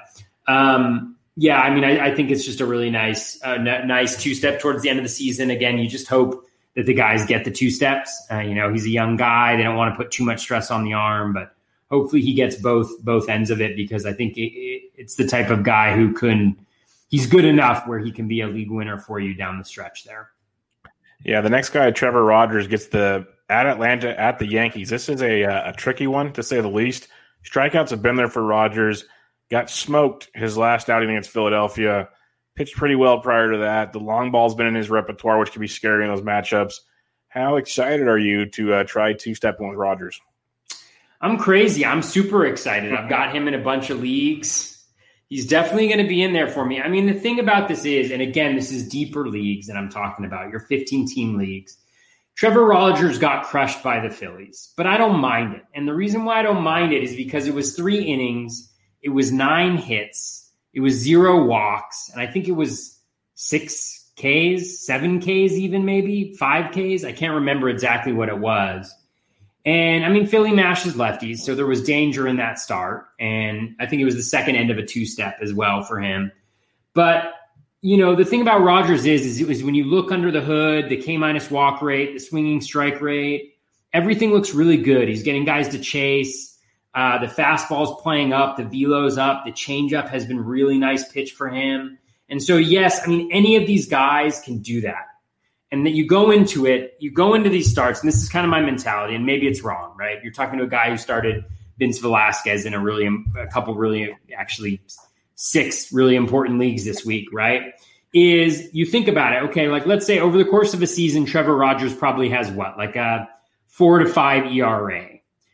I think it's just a really nice two-step towards the end of the season. Again, you just hope that the guys get the two steps. He's a young guy. They don't want to put too much stress on the arm, but hopefully he gets both ends of it, because I think it's the type of guy he's good enough where he can be a league winner for you down the stretch there. Yeah, the next guy, Trevor Rogers, gets at Atlanta at the Yankees. This is a tricky one, to say the least. Strikeouts have been there for Rogers. Got smoked his last outing against Philadelphia. Pitched pretty well prior to that. The long ball's been in his repertoire, which can be scary in those matchups. How excited are you to try two-stepping with Rogers? I'm crazy. I'm super excited. I've got him in a bunch of leagues. He's definitely going to be in there for me. I mean, the thing about this is, and again, this is deeper leagues that I'm talking about, your 15-team leagues. Trevor Rogers got crushed by the Phillies, but I don't mind it. And the reason why I don't mind it is because it was 3 innings, it was 9 hits, it was 0 walks, and I think it was 6 Ks, 7 Ks even maybe, 5 Ks. I can't remember exactly what it was. And I mean, Philly mashes lefties, so there was danger in that start. And I think it was the second end of a two-step as well for him. But, the thing about Rogers is when you look under the hood, the K- walk rate, the swinging strike rate, everything looks really good. He's getting guys to chase. The fastball's playing up, the velo's up, the changeup has been really nice pitch for him. And so, yes, I mean, any of these guys can do that. And that you go into these starts, and this is kind of my mentality, and maybe it's wrong, right? You're talking to a guy who started Vince Velasquez in a couple really, actually 6 really important leagues this week, right? Is you think about it, okay, like let's say over the course of a season, Trevor Rogers probably has like a 4 to 5 ERA.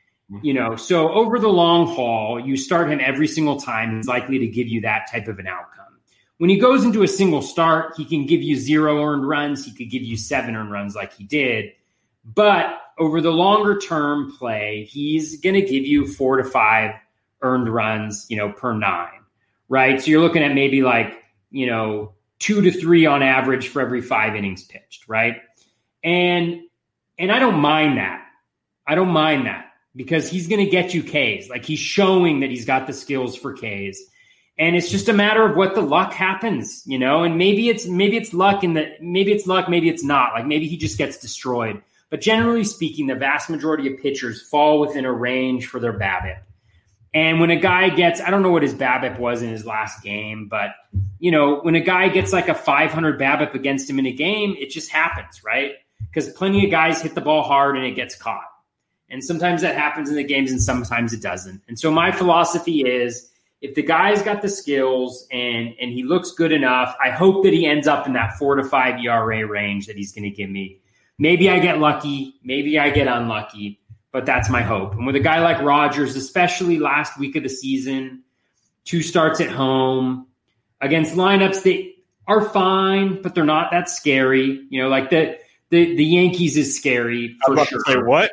So over the long haul, you start him every single time, he's likely to give you that type of an outcome. When he goes into a single start, he can give you 0 earned runs. He could give you 7 earned runs like he did. But over the longer term play, he's going to give you 4 to 5 earned runs, per 9, right? So you're looking at maybe 2 to 3 on average for every 5 innings pitched, right? And I don't mind that. Because he's going to get you Ks. Like he's showing that he's got the skills for Ks. And it's just a matter of what the luck happens, and maybe it's luck maybe it's not. Like maybe he just gets destroyed. But generally speaking, the vast majority of pitchers fall within a range for their BABIP. And when a guy gets, I don't know what his BABIP was in his last game, but when a guy gets like a 500 BABIP against him in a game, it just happens, right? Because plenty of guys hit the ball hard and it gets caught. And sometimes that happens in the games and sometimes it doesn't. And so my philosophy is, if the guy's got the skills and he looks good enough, I hope that he ends up in that 4 to 5 ERA range that he's going to give me. Maybe I get lucky, maybe I get unlucky, but that's my hope. And with a guy like Rogers, especially last week of the season, 2 starts at home against lineups that are fine, but they're not that scary. Like the Yankees is scary for sure. Say what?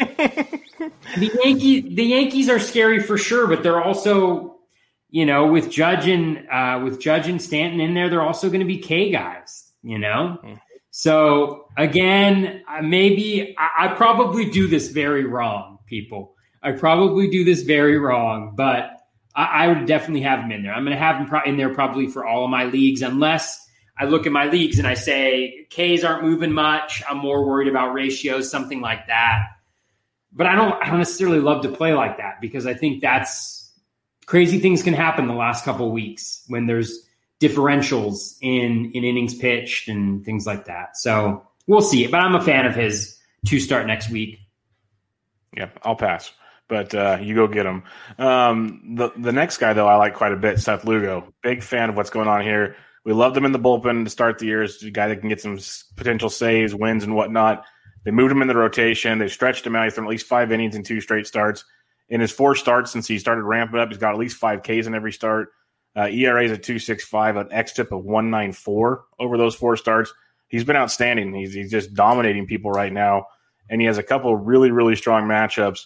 The Yankees are scary for sure, but they're also, with Judge and Stanton in there, they're also going to be K guys, So again, I probably do this very wrong, people. I probably do this very wrong, but I would definitely have him in there. I'm going to have him in there probably for all of my leagues, unless I look at my leagues and I say Ks aren't moving much. I'm more worried about ratios, something like that. But I don't necessarily love to play like that, because I think that's crazy things can happen the last couple of weeks when there's differentials in innings pitched and things like that. So we'll see. But I'm a fan of his to start next week. Yeah, I'll pass. But you go get him. The next guy, though, I like quite a bit, Seth Lugo. Big fan of what's going on here. We loved him in the bullpen to start the year as a guy that can get some potential saves, wins, and whatnot. They moved him in the rotation. They stretched him out. He's thrown at least 5 innings in 2 straight starts. In his 4 starts since he started ramping up, he's got at least 5 Ks in every start. ERA is at 2.65, an xFIP of 1.94 over those 4 starts. He's been outstanding. He's just dominating people right now, and he has a couple of really, really strong matchups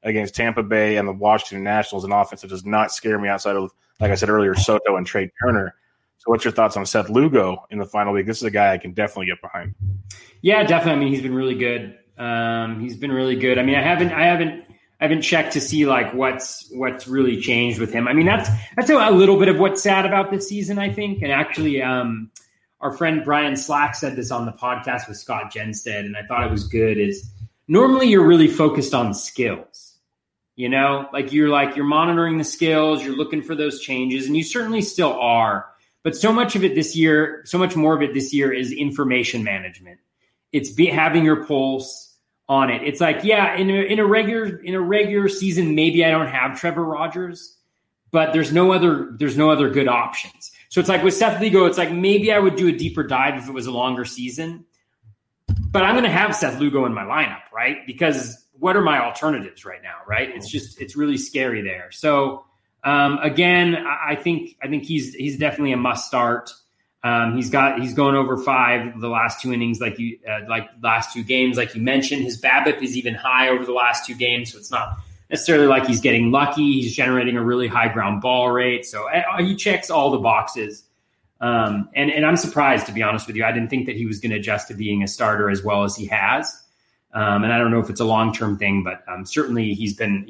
against Tampa Bay and the Washington Nationals, an offense that does not scare me outside of, like I said earlier, Soto and Trey Turner. So what's your thoughts on Seth Lugo in the final week? This is a guy I can definitely get behind. Yeah, definitely. I mean, he's been really good. He's been really good. I mean, I haven't checked to see like what's really changed with him. I mean, that's a little bit of what's sad about this season, I think. And actually, our friend Brian Slack said this on the podcast with Scott Genstead, and I thought it was good. Is normally you're really focused on skills, you know, like you're monitoring the skills, you're looking for those changes, and you certainly still are. But so much more of it this year is information management. It's having your pulse on it. It's like, yeah, in a regular season, maybe I don't have Trevor Rogers, but there's no other good options. So it's like with Seth Lugo, it's like maybe I would do a deeper dive if it was a longer season, but I'm going to have Seth Lugo in my lineup, right? Because what are my alternatives right now, right? It's really scary there. So again, I think he's definitely a must start. He's going over 5 the last 2 innings, like last 2 games, like you mentioned. His BABIP is even high over the last 2 games, so it's not necessarily like he's getting lucky. He's generating a really high ground ball rate, so he checks all the boxes. And I'm surprised, to be honest with you. I didn't think that he was going to adjust to being a starter as well as he has. And I don't know if it's a long-term thing, but certainly he's been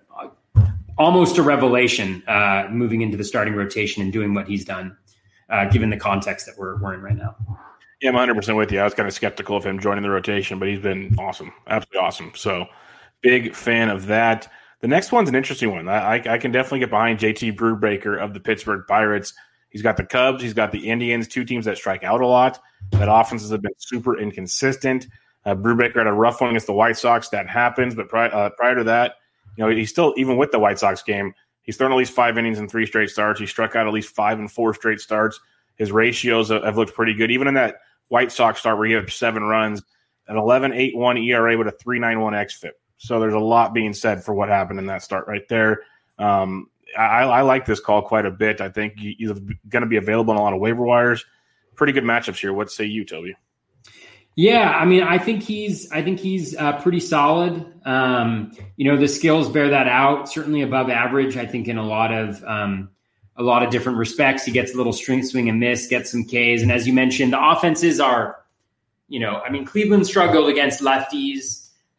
almost a revelation moving into the starting rotation and doing what he's done. Given the context that we're in right now. Yeah, I'm 100% with you. I was kind of skeptical of him joining the rotation, but he's been awesome, absolutely awesome. So big fan of that. The next one's an interesting one. I can definitely get behind JT Brubaker of the Pittsburgh Pirates. He's got the Cubs. He's got the Indians, 2 teams that strike out a lot. That offenses have been super inconsistent. Brubaker had a rough one against the White Sox. That happens, but prior to that, you know, he's still, even with the White Sox game, he's thrown at least 5 innings in 3 straight starts. He struck out at least 5 in 4 straight starts. His ratios have looked pretty good. Even in that White Sox start where he had 7 runs, an 11.81 ERA with a 3.91 xFIP. So there's a lot being said for what happened in that start right there. I like this call quite a bit. I think he's going to be available on a lot of waiver wires. Pretty good matchups here. What say you, Toby? Yeah, I mean, I think he's pretty solid. You know, the skills bear that out. Certainly above average, I think, in a lot of different respects. He gets a little swing and miss, gets some Ks, and as you mentioned, the offenses are, you know, I mean, Cleveland struggled against lefties.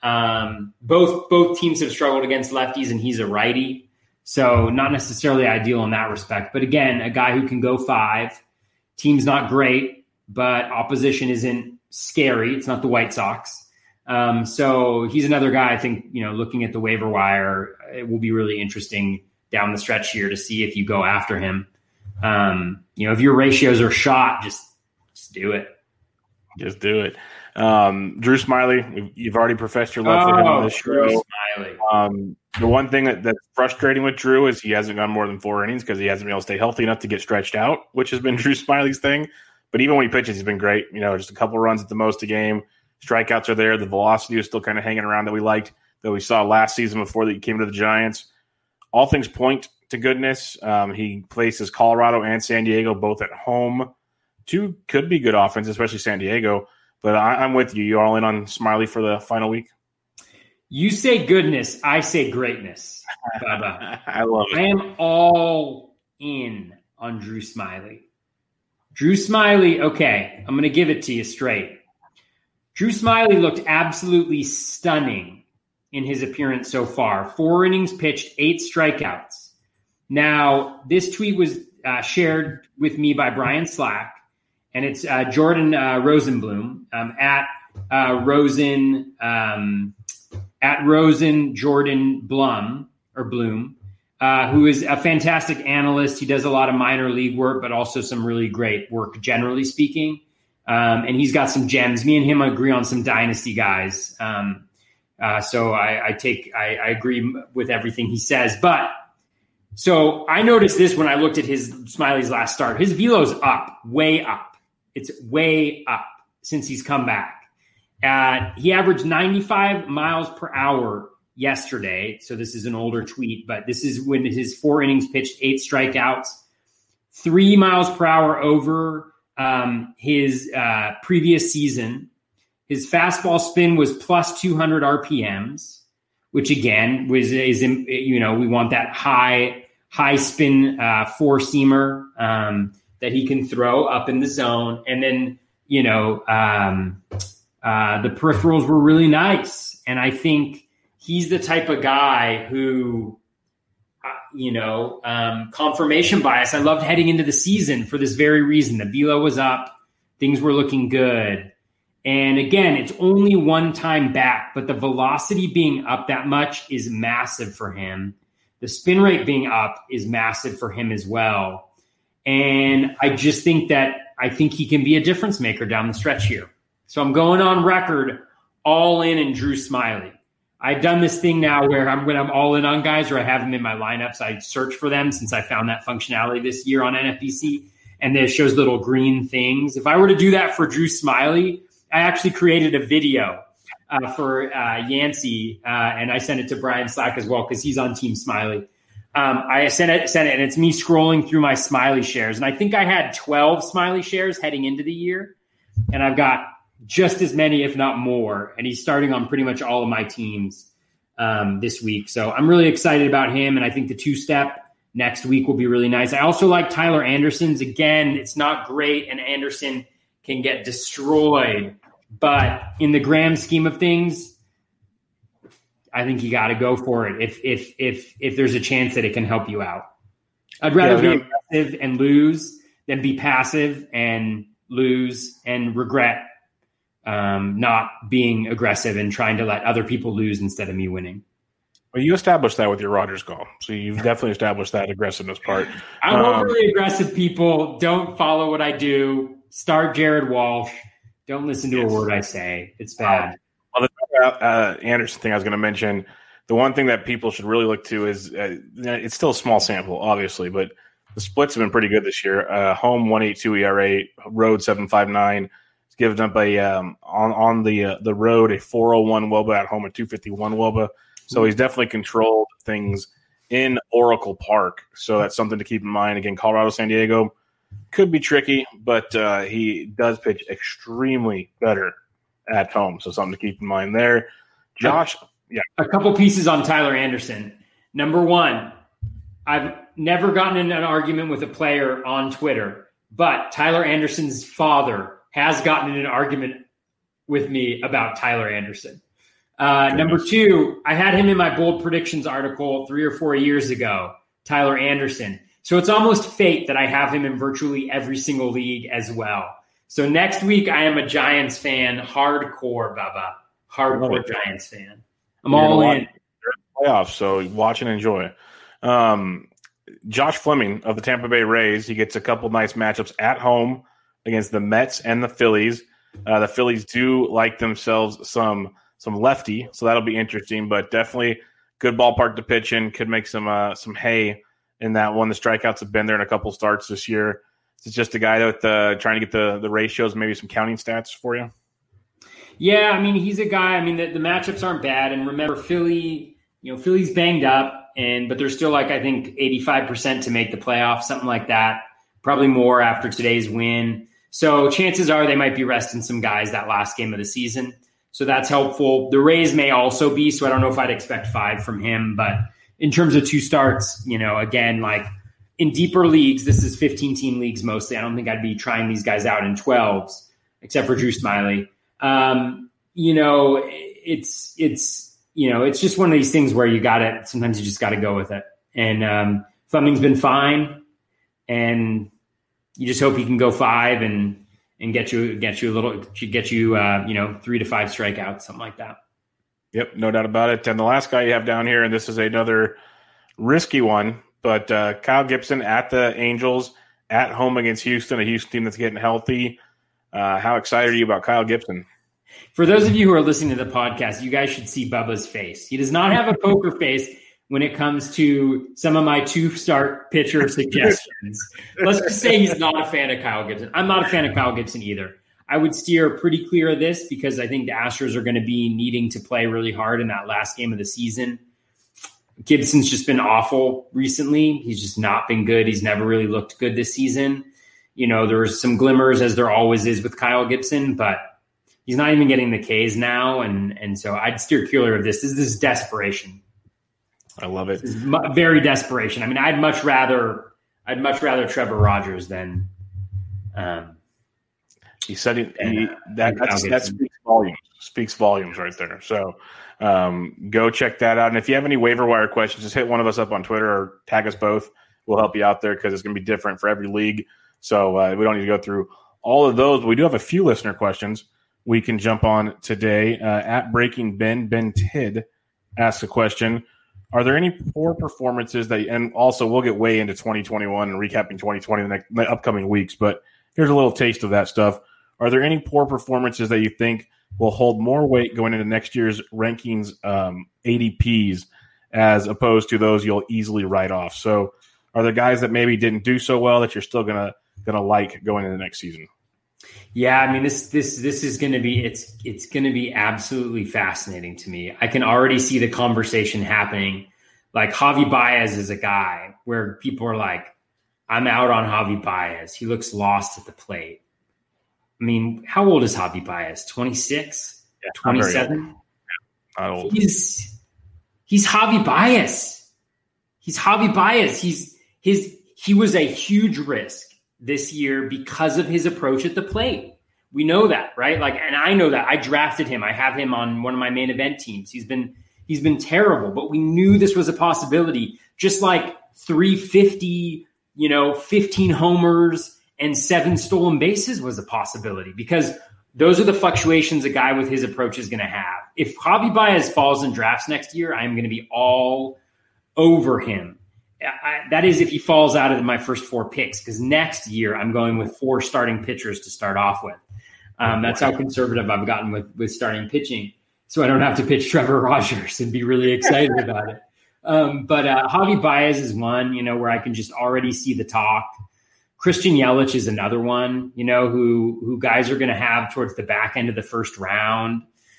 Both teams have struggled against lefties, and he's a righty, so not necessarily ideal in that respect. But again, a guy who can go 5. Team's not great, but opposition isn't scary. It's not the White Sox. So he's another guy, I think, you know, looking at the waiver wire, it will be really interesting down the stretch here to see if you go after him. You know, if your ratios are shot, just do it. Just do it. Drew Smyly, you've already professed your love for him on this show. Smyly. The one thing that's frustrating with Drew is he hasn't gone more than 4 innings because he hasn't been able to stay healthy enough to get stretched out, which has been Drew Smyly's thing. But even when he pitches, he's been great. You know, just a couple of runs at the most a game. Strikeouts are there. The velocity is still kind of hanging around that we liked, that we saw last season before that he came to the Giants. All things point to goodness. He places Colorado and San Diego both at home. 2 could be good offense, especially San Diego. But I'm with you. You all in on Smyly for the final week? You say goodness. I say greatness. Bubba. I love it. I am all in on Drew Smyly. Drew Smyly, okay, I'm going to give it to you straight. Drew Smyly looked absolutely stunning in his appearance so far. 4 innings pitched, 8 strikeouts. Now, this tweet was shared with me by Brian Slack, and it's Jordan Rosenblum at Rosen Jordan Blum or Bloom. Who is a fantastic analyst. He does a lot of minor league work, but also some really great work, generally speaking. And he's got some gems. Me and him agree on some dynasty guys. So I agree with everything he says. But so I noticed this when I looked at Smyly's last start. His velo's up, way up. It's way up since he's come back. He averaged 95 miles per hour yesterday. So this is an older tweet, but this is when his 4 innings pitched, 8 strikeouts, 3 miles per hour over his previous season. His fastball spin was plus 200 RPMs, which again we want that high spin 4-seamer that he can throw up in the zone. And then, the peripherals were really nice. And I think he's the type of guy who, confirmation bias. I loved heading into the season for this very reason. The velo was up. Things were looking good. And again, it's only one time back, but the velocity being up that much is massive for him. The spin rate being up is massive for him as well. And I just think I think he can be a difference maker down the stretch here. So I'm going on record all in Drew Smyly. I've done this thing now where when I'm all in on guys or I have them in my lineups, I search for them since I found that functionality this year on NFBC, and it shows little green things. If I were to do that for Drew Smyly, I actually created a video for Yancey, and I sent it to Brian Slack as well because he's on Team Smyly. I sent it, and it's me scrolling through my Smyly shares. And I think I had 12 Smyly shares heading into the year, and I've got just as many, if not more. And he's starting on pretty much all of my teams this week. So I'm really excited about him, and I think the 2-step next week will be really nice. I also like Tyler Anderson's. Again, it's not great, and Anderson can get destroyed. But in the grand scheme of things, I think you got to go for it if there's a chance that it can help you out. I'd rather be aggressive and lose than be passive and lose and regret not being aggressive and trying to let other people lose instead of me winning. Well, you established that with your Rodgers call. So you've definitely established that aggressiveness part. I'm overly aggressive. People don't follow what I do. Start Jared Walsh. Don't listen to a word I say. It's bad. Well, the Anderson thing I was going to mention, the one thing that people should really look to is it's still a small sample, obviously, but the splits have been pretty good this year. Home 1.82 ERA, road 7.59. It's given up on the road a 4.01 WOBA, at home a 2.51 WOBA. So he's definitely controlled things in Oracle Park. So that's something to keep in mind. Again, Colorado, San Diego could be tricky, but he does pitch extremely better at home. So something to keep in mind there. Josh, a couple pieces on Tyler Anderson. Number one, I've never gotten in an argument with a player on Twitter, but Tyler Anderson's father has gotten in an argument with me about Tyler Anderson. Number two, I had him in my bold predictions article 3 or 4 years ago, Tyler Anderson. So it's almost fate that I have him in virtually every single league as well. So next week, I am a Giants fan, hardcore, Bubba. Hardcore Giants fan. I'm all in. Playoffs, so watch and enjoy. Josh Fleming of the Tampa Bay Rays, he gets a couple nice matchups at home against the Mets and the Phillies. The Phillies do like themselves some lefty, so that'll be interesting, but definitely good ballpark to pitch in. Could make some hay in that one. The strikeouts have been there in a couple starts this year. It's just a guy with trying to get the ratios, maybe some counting stats for you. Yeah, I mean, he's a guy. I mean, the matchups aren't bad. And remember, Philly's banged up, but they're still I think 85% to make the playoffs, something like that. Probably more after today's win. So chances are they might be resting some guys that last game of the season. So that's helpful. The Rays may also be, so I don't know if I'd expect 5 from him. But in terms of 2 starts, again, in deeper leagues, this is 15-team leagues mostly. I don't think I'd be trying these guys out in 12s, except for Drew Smyly. It's just one of these things where sometimes you just got to go with it. And Fleming's been fine, and you just hope he can go 5 and get you 3 to 5 strikeouts, something like that. Yep, no doubt about it. And the last guy you have down here, and this is another risky one, but Kyle Gibson at the Angels, at home against Houston, a Houston team that's getting healthy. How excited are you about Kyle Gibson? For those of you who are listening to the podcast, you guys should see Bubba's face. He does not have a poker face when it comes to some of my 2-start pitcher suggestions. Let's just say he's not a fan of Kyle Gibson. I'm not a fan of Kyle Gibson either. I would steer pretty clear of this because I think the Astros are going to be needing to play really hard in that last game of the season. Gibson's just been awful recently. He's just not been good. He's never really looked good this season. There's some glimmers, as there always is with Kyle Gibson, but He's not even getting the Ks now, and so I'd steer clear of this. This is desperation. I love it. This is very desperation. I mean, I'd much rather Trevor Rogers than. He said that speaks volumes. Speaks volumes right there. So go check that out. And if you have any waiver wire questions, just hit one of us up on Twitter or tag us both. We'll help you out there because it's going to be different for every league. So we don't need to go through all of those. But we do have a few listener questions we can jump on today. At Breaking Ben Tid asks a question. Are there any poor performances and also we'll get way into 2021 and recapping 2020 in the upcoming weeks, but here's a little taste of that stuff. Are there any poor performances that you think will hold more weight going into next year's rankings ADPs as opposed to those you'll easily write off? So are there guys that maybe didn't do so well that you're still gonna like going into the next season? Yeah, I mean this is going to be it's going to be absolutely fascinating to me. I can already see the conversation happening. Like Javi Baez is a guy where people are like, I'm out on Javi Baez. He looks lost at the plate. I mean, how old is Javi Baez? 26? Yeah, 27? Old. He's Javi Baez. He's Javi Baez. He was a huge risk this year because of his approach at the plate. We know that, right? Like, and I know that. I drafted him. I have him on one of my main event teams. He's been terrible, but we knew this was a possibility. Just like 350, 15 homers and 7 stolen bases was a possibility because those are the fluctuations a guy with his approach is going to have. If Javi Baez falls in drafts next year, I'm going to be all over him. That is if he falls out of my first 4 picks, because next year I'm going with 4 starting pitchers to start off with. That's how conservative I've gotten with starting pitching. So I don't have to pitch Trevor Rogers and be really excited about it. But Javi Baez is one, where I can just already see the talk. Christian Yelich is another one, who guys are going to have towards the back end of the first round.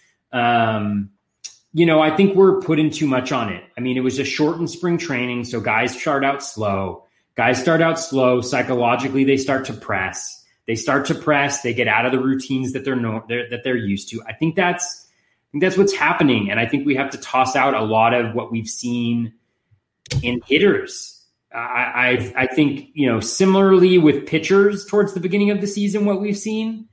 I think we're putting too much on it. I mean, it was a shortened spring training, so guys start out slow. Psychologically, they start to press. They get out of the routines that they're used to. I think that's what's happening, and I think we have to toss out a lot of what we've seen in hitters. I think similarly with pitchers towards the beginning of the season, what we've seen.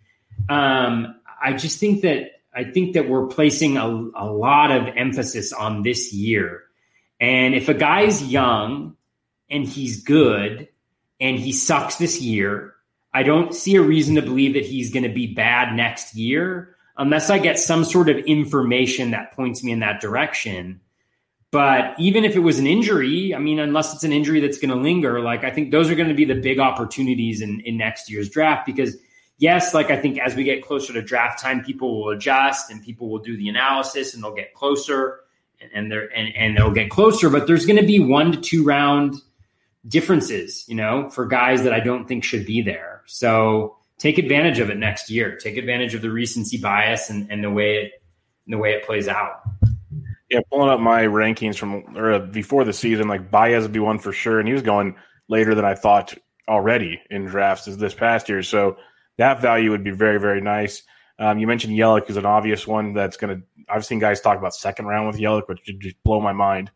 I just think that we're placing a lot of emphasis on this year. And if a guy's young and he's good and he sucks this year, I don't see a reason to believe that he's going to be bad next year unless I get some sort of information that points me in that direction. But even if it was an injury, I mean, unless it's an injury that's going to linger, like I think those are going to be the big opportunities in next year's draft because yes, like I think as we get closer to draft time, people will adjust and people will do the analysis and they'll get closer and they'll get closer. But there's going to be 1 to 2 round differences, for guys that I don't think should be there. So take advantage of it next year. Take advantage of the recency bias and the way it plays out. Yeah, pulling up my rankings from before the season, like Baez would be one for sure, and he was going later than I thought already in drafts this past year. So that value would be very, very nice. You mentioned Yelich is an obvious one that's going to – I've seen guys talk about second round with Yelich, which would just blow my mind.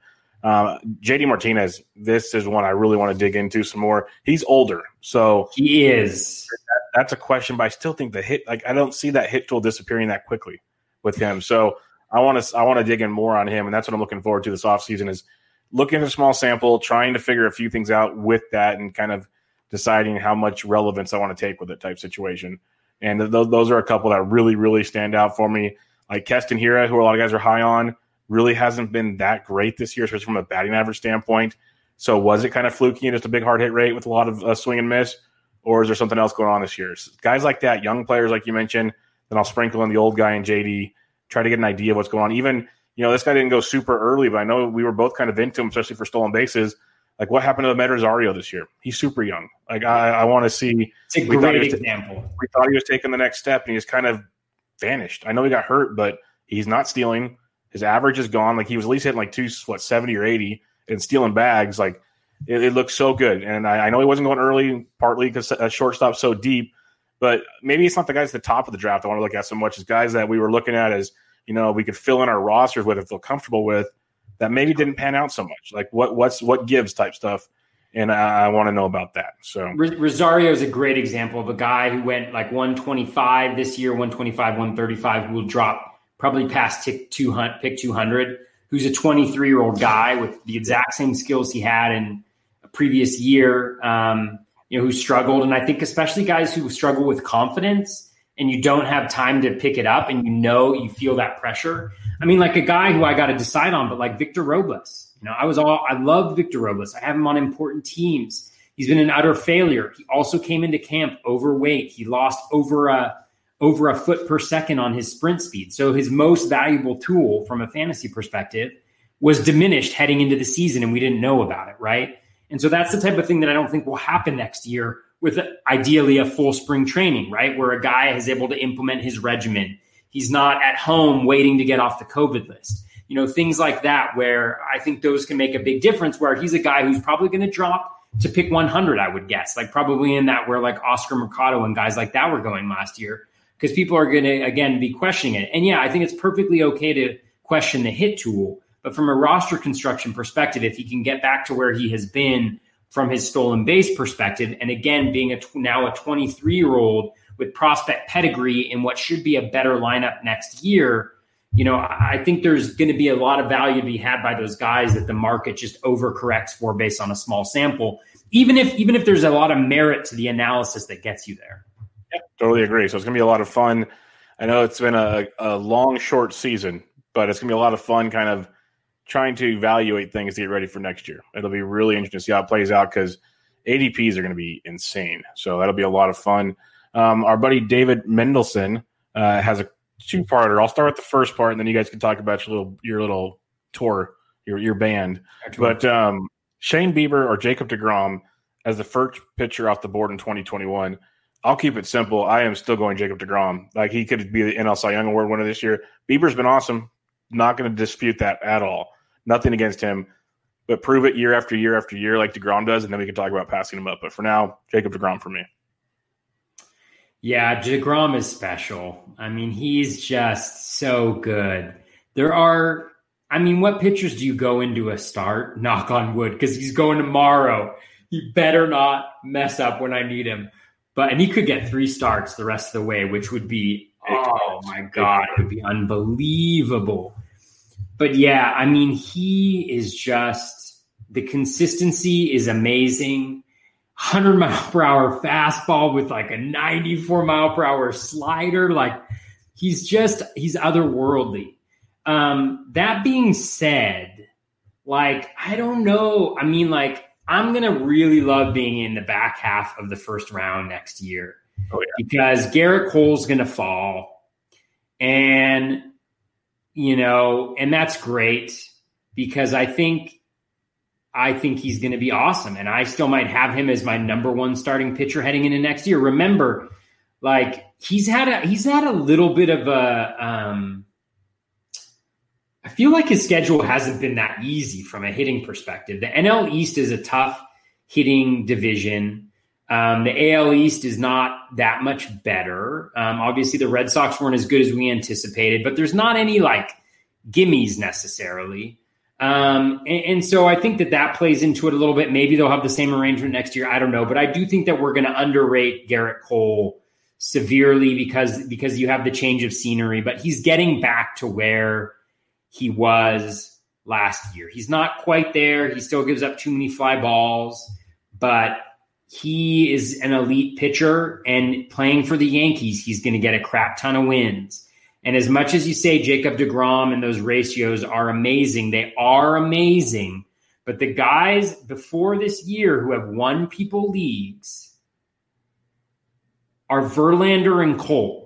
JD Martinez, this is one I really want to dig into some more. He's older, so – He is. That's a question, but I still think the hit – I don't see that hit tool disappearing that quickly with him. So I want to dig in more on him, and that's what I'm looking forward to this offseason is looking at a small sample, trying to figure a few things out with that and kind of deciding how much relevance I want to take with it type situation. And those are a couple that really, really stand out for me. Like Keston Hiura, who a lot of guys are high on, really hasn't been that great this year, especially from a batting average standpoint. So was it kind of fluky and just a big hard hit rate with a lot of swing and miss? Or is there something else going on this year? So guys like that, young players like you mentioned, then I'll sprinkle in the old guy and JD, try to get an idea of what's going on. Even, this guy didn't go super early, but I know we were both kind of into him, especially for stolen bases. Like what happened to Amed Rosario this year? He's super young. Like I want to see. It's a great example. We thought he was taking the next step, and he just kind of vanished. I know he got hurt, but he's not stealing. His average is gone. Like he was at least hitting like 270 or 80 and stealing bags. Like it looks so good. And I know he wasn't going early, partly because a shortstop's so deep. But maybe it's not the guys at the top of the draft I want to look at so much as guys that we were looking at as, we could fill in our rosters with and feel comfortable with that maybe didn't pan out so much. Like what gives type stuff. And I want to know about that. So Rosario is a great example of a guy who went like 125 this year, 125, 135, who will drop probably past pick 200, who's a 23-year-old guy with the exact same skills he had in a previous year, who struggled. And I think especially guys who struggle with confidence and you don't have time to pick it up and you feel that pressure. I mean, like a guy who I got to decide on, but like Victor Robles. I love Victor Robles. I have him on important teams. He's been an utter failure. He also came into camp overweight. He lost over a foot per second on his sprint speed. So his most valuable tool from a fantasy perspective was diminished heading into the season, and we didn't know about it, right? And so that's the type of thing that I don't think will happen next year with ideally a full spring training, right? Where a guy is able to implement his regimen. He's not at home waiting to get off the COVID list. Things like that, where I think those can make a big difference, where he's a guy who's probably going to drop to pick 100, I would guess, like probably in that where like Oscar Mercado and guys like that were going last year, because people are going to, again, be questioning it. And yeah, I think it's perfectly okay to question the hit tool, but from a roster construction perspective, if he can get back to where he has been from his stolen base perspective, and again, being now a 23-year-old with prospect pedigree in what should be a better lineup next year, I think there's going to be a lot of value to be had by those guys that the market just overcorrects for based on a small sample, even if there's a lot of merit to the analysis that gets you there. Yeah, totally agree. So it's going to be a lot of fun. I know it's been a long, short season, but it's going to be a lot of fun kind of trying to evaluate things to get ready for next year. It'll be really interesting to see how it plays out because ADPs are going to be insane. So that'll be a lot of fun. Our buddy David Mendelson has a two-parter. I'll start with the first part, and then you guys can talk about your little tour, your band. But Shane Bieber or Jacob deGrom as the first pitcher off the board in 2021. I'll keep it simple. I am still going Jacob deGrom. Like, he could be the NL Cy Young Award winner this year. Bieber's been awesome. Not going to dispute that at all. Nothing against him, but prove it year after year after year like deGrom does, and then we can talk about passing him up. But for now, Jacob deGrom for me. Yeah, deGrom is special. I mean, he's just so good. What pitchers do you go into a start? Knock on wood, because he's going tomorrow. He better not mess up when I need him. And he could get 3 starts the rest of the way, which would be, oh my God, it would be unbelievable. But yeah, I mean, he is just, the consistency is amazing. 100 mile per hour fastball with like a 94 mile per hour slider. Like, he's otherworldly. That being said, like, I don't know. I mean, like, I'm going to really love being in the back half of the first round next year. Oh, yeah. Because Garrett Cole's going to fall. And, and that's great because I think he's going to be awesome. And I still might have him as my number 1 starting pitcher heading into next year. Remember, like, he's had a little bit of a, I feel like his schedule hasn't been that easy from a hitting perspective. The NL East is a tough hitting division. The AL East is not that much better. Obviously the Red Sox weren't as good as we anticipated, but there's not any like gimmies necessarily. And so I think that plays into it a little bit. Maybe they'll have the same arrangement next year. I don't know, but I do think that we're going to underrate Garrett Cole severely because you have the change of scenery, but he's getting back to where he was last year. He's not quite there. He still gives up too many fly balls, but he is an elite pitcher, and playing for the Yankees, he's going to get a crap ton of wins. And as much as you say Jacob deGrom and those ratios are amazing, they are amazing. But the guys before this year who have won people leagues are Verlander and Cole.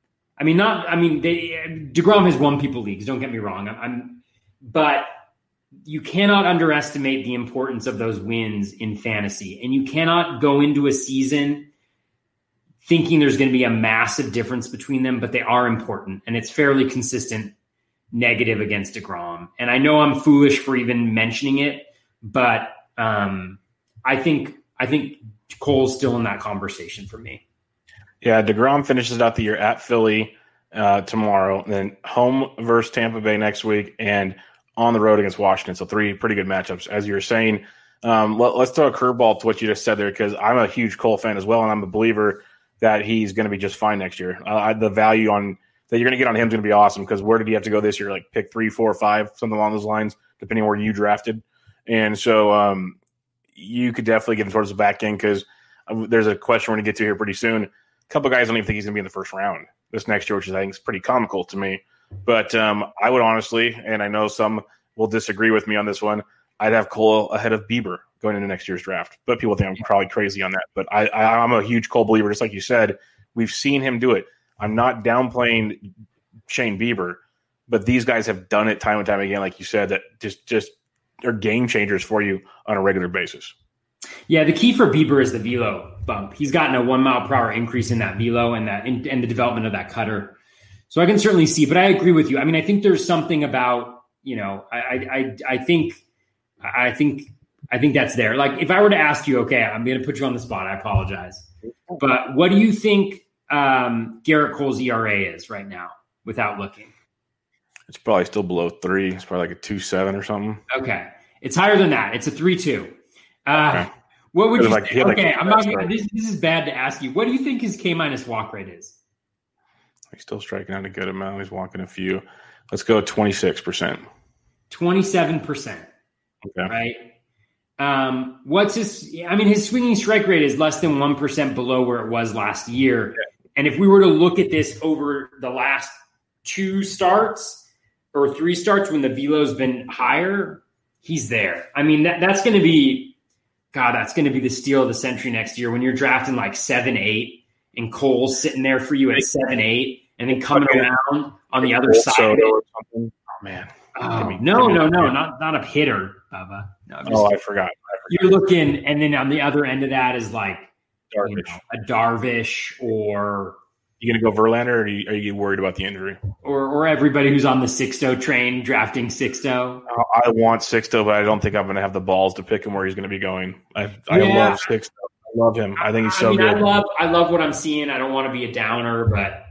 deGrom has won people leagues. Don't get me wrong. But you cannot underestimate the importance of those wins in fantasy, and you cannot go into a season thinking there's going to be a massive difference between them, but they are important, and it's fairly consistent negative against deGrom. And I know I'm foolish for even mentioning it, but I think Cole's still in that conversation for me. Yeah, DeGrom finishes out the year at Philly tomorrow, and then home versus Tampa Bay next week, and on the road against Washington. So 3 pretty good matchups, as you were saying. Let's throw a curveball to what you just said there, because I'm a huge Cole fan as well, and I'm a believer that he's going to be just fine next year. The value on that you're going to get on him is going to be awesome, because where did he have to go this year? Like pick 3, 4, 5, something along those lines, depending on where you drafted. And so you could definitely get him towards the back end, because there's a question we're going to get to here pretty soon. A couple of guys don't even think he's going to be in the first round this next year, which I think is pretty comical to me. But I would honestly, and I know some will disagree with me on this one, I'd have Cole ahead of Bieber going into next year's draft. But people think I'm probably crazy on that. But I'm a huge Cole believer, just like you said. We've seen him do it. I'm not downplaying Shane Bieber, but these guys have done it time and time again, like you said, that just are game changers for you on a regular basis. Yeah, the key for Bieber is the velo bump. He's gotten a 1 mile per hour increase in that velo and the development of that cutter. So I can certainly see, but I agree with you. I mean, I think there's something about, I think that's there. Like if I were to ask you, okay, I'm going to put you on the spot. I apologize. But what do you think Garrett Cole's ERA is right now without looking? It's probably still below 3. It's probably like a 2.7 or something. Okay. It's higher than that. It's a 3.2. Okay. What would you say? Okay, I'm not. This is bad to ask you. What do you think his K- walk rate is? He's still striking out a good amount. He's walking a few. Let's go 26%. 27%. Okay. Right. What's his? I mean, his swinging strike rate is less than 1% below where it was last year. Yeah. And if we were to look at this over the last 2 starts or 3 starts when the velo's been higher, he's there. I mean, that's going to be. God, that's going to be the steal of the century next year when you're drafting like 7-8 and Cole's sitting there for you at 7-8 and then coming around on the other side. Or something. Oh, man. No, not a hitter, Bubba. No, I forgot. You're looking, and then on the other end of that is like a Darvish or. You going to go Verlander, or are you worried about the injury? Or everybody who's on the Sixto train drafting Sixto? I want Sixto, but I don't think I'm going to have the balls to pick him where he's going to be going. I love Sixto. I love him. I think he's so good. I love what I'm seeing. I don't want to be a downer, but,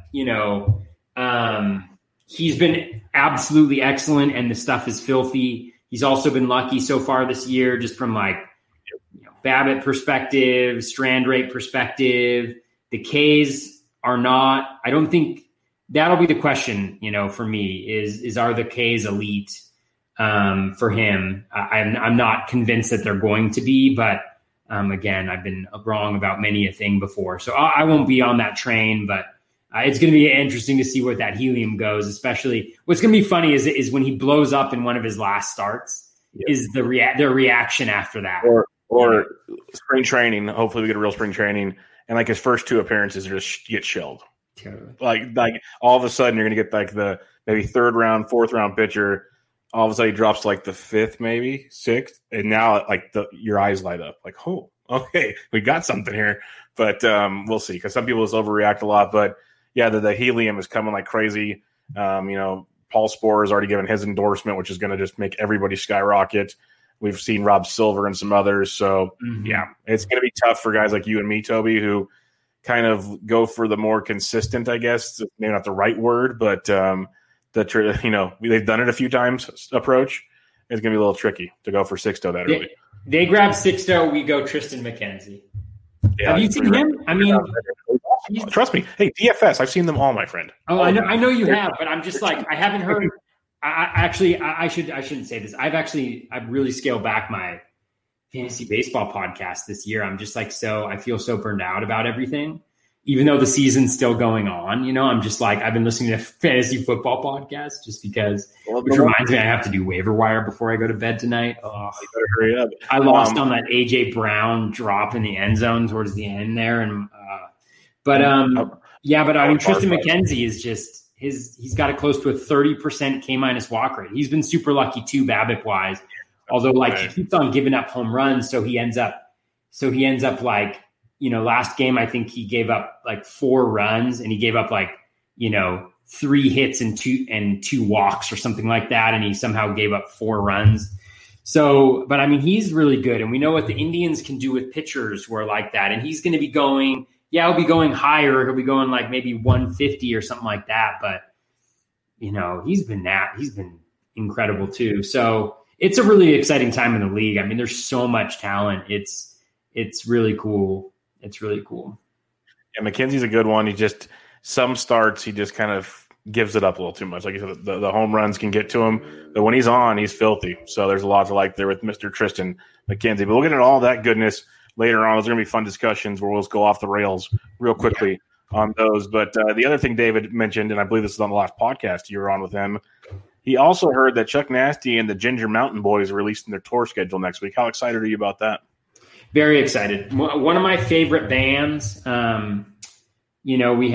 he's been absolutely excellent, and the stuff is filthy. He's also been lucky so far this year, just from BABIP perspective, strand rate perspective. The Ks are not, I don't think that'll be the question, for me is are the Ks elite for him? I'm not convinced that they're going to be, but again, I've been wrong about many a thing before. So I won't be on that train, but it's going to be interesting to see where that helium goes, especially what's going to be funny is when he blows up in one of his last starts, is their reaction after that. Or spring training. Hopefully we get a real spring training. And like his first 2 appearances just get shelled. Totally. Like all of a sudden you're going to get like the maybe 3rd round, 4th round pitcher. All of a sudden he drops to like the 5th, maybe 6th. And now like your eyes light up like, oh, okay, we got something here. But we'll see, because some people just overreact a lot. But yeah, the helium is coming like crazy. Paul Sporer has already given his endorsement, which is going to just make everybody skyrocket. We've seen Rob Silver and some others. So, yeah, it's going to be tough for guys like you and me, Toby, who kind of go for the more consistent, I guess, maybe not the right word, but they've done it a few times approach. It's going to be a little tricky to go for Sixto that early. They grab Sixto, we go Tristan McKenzie. Yeah, have you seen him? I mean, trust me. Hey, DFS, I've seen them all, my friend. Oh, I know you have, but I'm just like, I haven't heard. I shouldn't say this. I've really scaled back my fantasy baseball podcast this year. I'm just like, I feel so burned out about everything, even though the season's still going on. I'm just like, I've been listening to fantasy football podcasts just because, which reminds me, I have to do waiver wire before I go to bed tonight. Oh, you better hurry up. I lost on that AJ Brown drop in the end zone towards the end there. And, but I mean, Tristan McKenzie is just, he's got a close to a 30% K- walk rate. He's been super lucky too, BABIP wise. Although he keeps on giving up home runs, so he ends up like, last game I think he gave up like 4 runs, and he gave up like 3 hits and two walks or something like that, and he somehow gave up 4 runs. So, but I mean, he's really good, and we know what the Indians can do with pitchers who are like that, and he's going to be going Yeah, he'll be going higher. He'll be going like maybe 150 or something like that. But, he's been incredible too. So it's a really exciting time in the league. I mean, there's so much talent. It's really cool. It's really cool. Yeah, McKenzie's a good one. Some starts, he just kind of gives it up a little too much. Like you said, the home runs can get to him, but when he's on, he's filthy. So there's a lot to like there with Mr. Tristan McKenzie. But we'll get into all that goodness later on. There's going to be fun discussions where we'll just go off the rails real quickly on those. But the other thing David mentioned, and I believe this is on the last podcast you were on with him, he also heard that Chuck Nasty and the Ginger Mountain Boys are releasing their tour schedule next week. How excited are you about that? Very excited. One of my favorite bands. We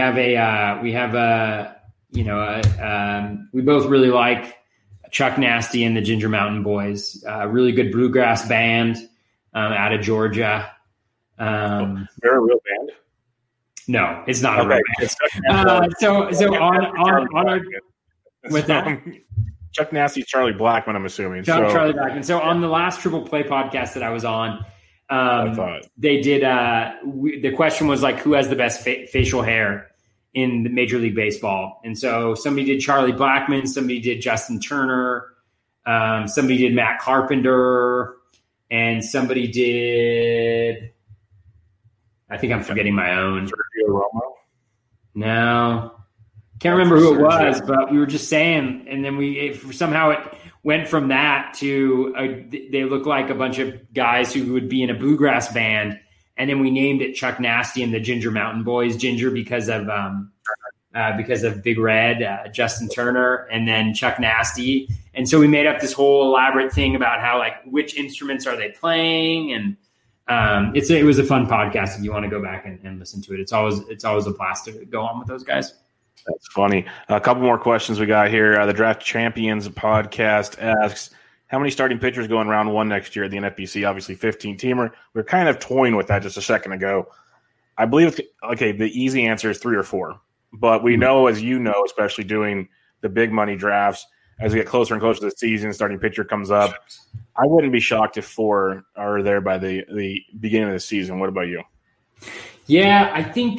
both really like Chuck Nasty and the Ginger Mountain Boys. Really good bluegrass band out of Georgia. They're a real band? No, it's not a real band. So on our with that. Chuck Nasty's Charlie Blackmon, I'm assuming. Charlie Blackmon. So on the last Triple Play podcast that I was on, they did. The question was like, who has the best facial hair in the Major League Baseball? And so somebody did Charlie Blackmon, somebody did Justin Turner, somebody did Matt Carpenter, and somebody did. I think I'm forgetting my own. Sergio Romo? No. Can't remember who it was, but we were just saying, and then somehow it went from that to they look like a bunch of guys who would be in a bluegrass band, and then we named it Chuck Nasty and the Ginger Mountain Boys. Ginger because of Big Red, Justin Turner, and then Chuck Nasty, and so we made up this whole elaborate thing about how like which instruments are they playing, and it was a fun podcast if you want to go back and listen to it. It's always a blast to go on with those guys. That's funny. A couple more questions we got here. The Draft Champions podcast asks, how many starting pitchers go in round one next year at the NFBC? Obviously 15-teamer. We were kind of toying with that just a second ago. I believe, the easy answer is 3 or 4. But we know, as you know, especially doing the big money drafts, as we get closer and closer to the season, starting pitcher comes up. I wouldn't be shocked if 4 are there by the beginning of the season. What about you? Yeah, I think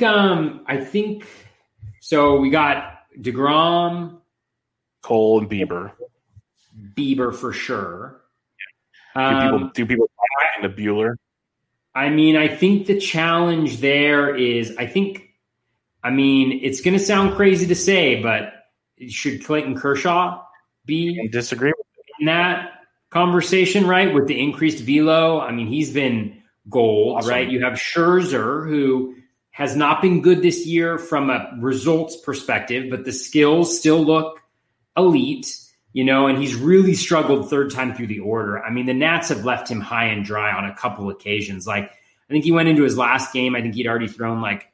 so. We got DeGrom, Cole, and Bieber. Bieber for sure. Do people buy into Bueller? I mean, I think the challenge there is, it's going to sound crazy to say, but should Clayton Kershaw be I disagree with in that conversation, right? With the increased velo. I mean, he's been gold, awesome. Right? You have Scherzer, who has not been good this year from a results perspective, but the skills still look elite, and he's really struggled third time through the order. I mean, the Nats have left him high and dry on a couple occasions. Like, I think he went into his last game, I think he'd already thrown like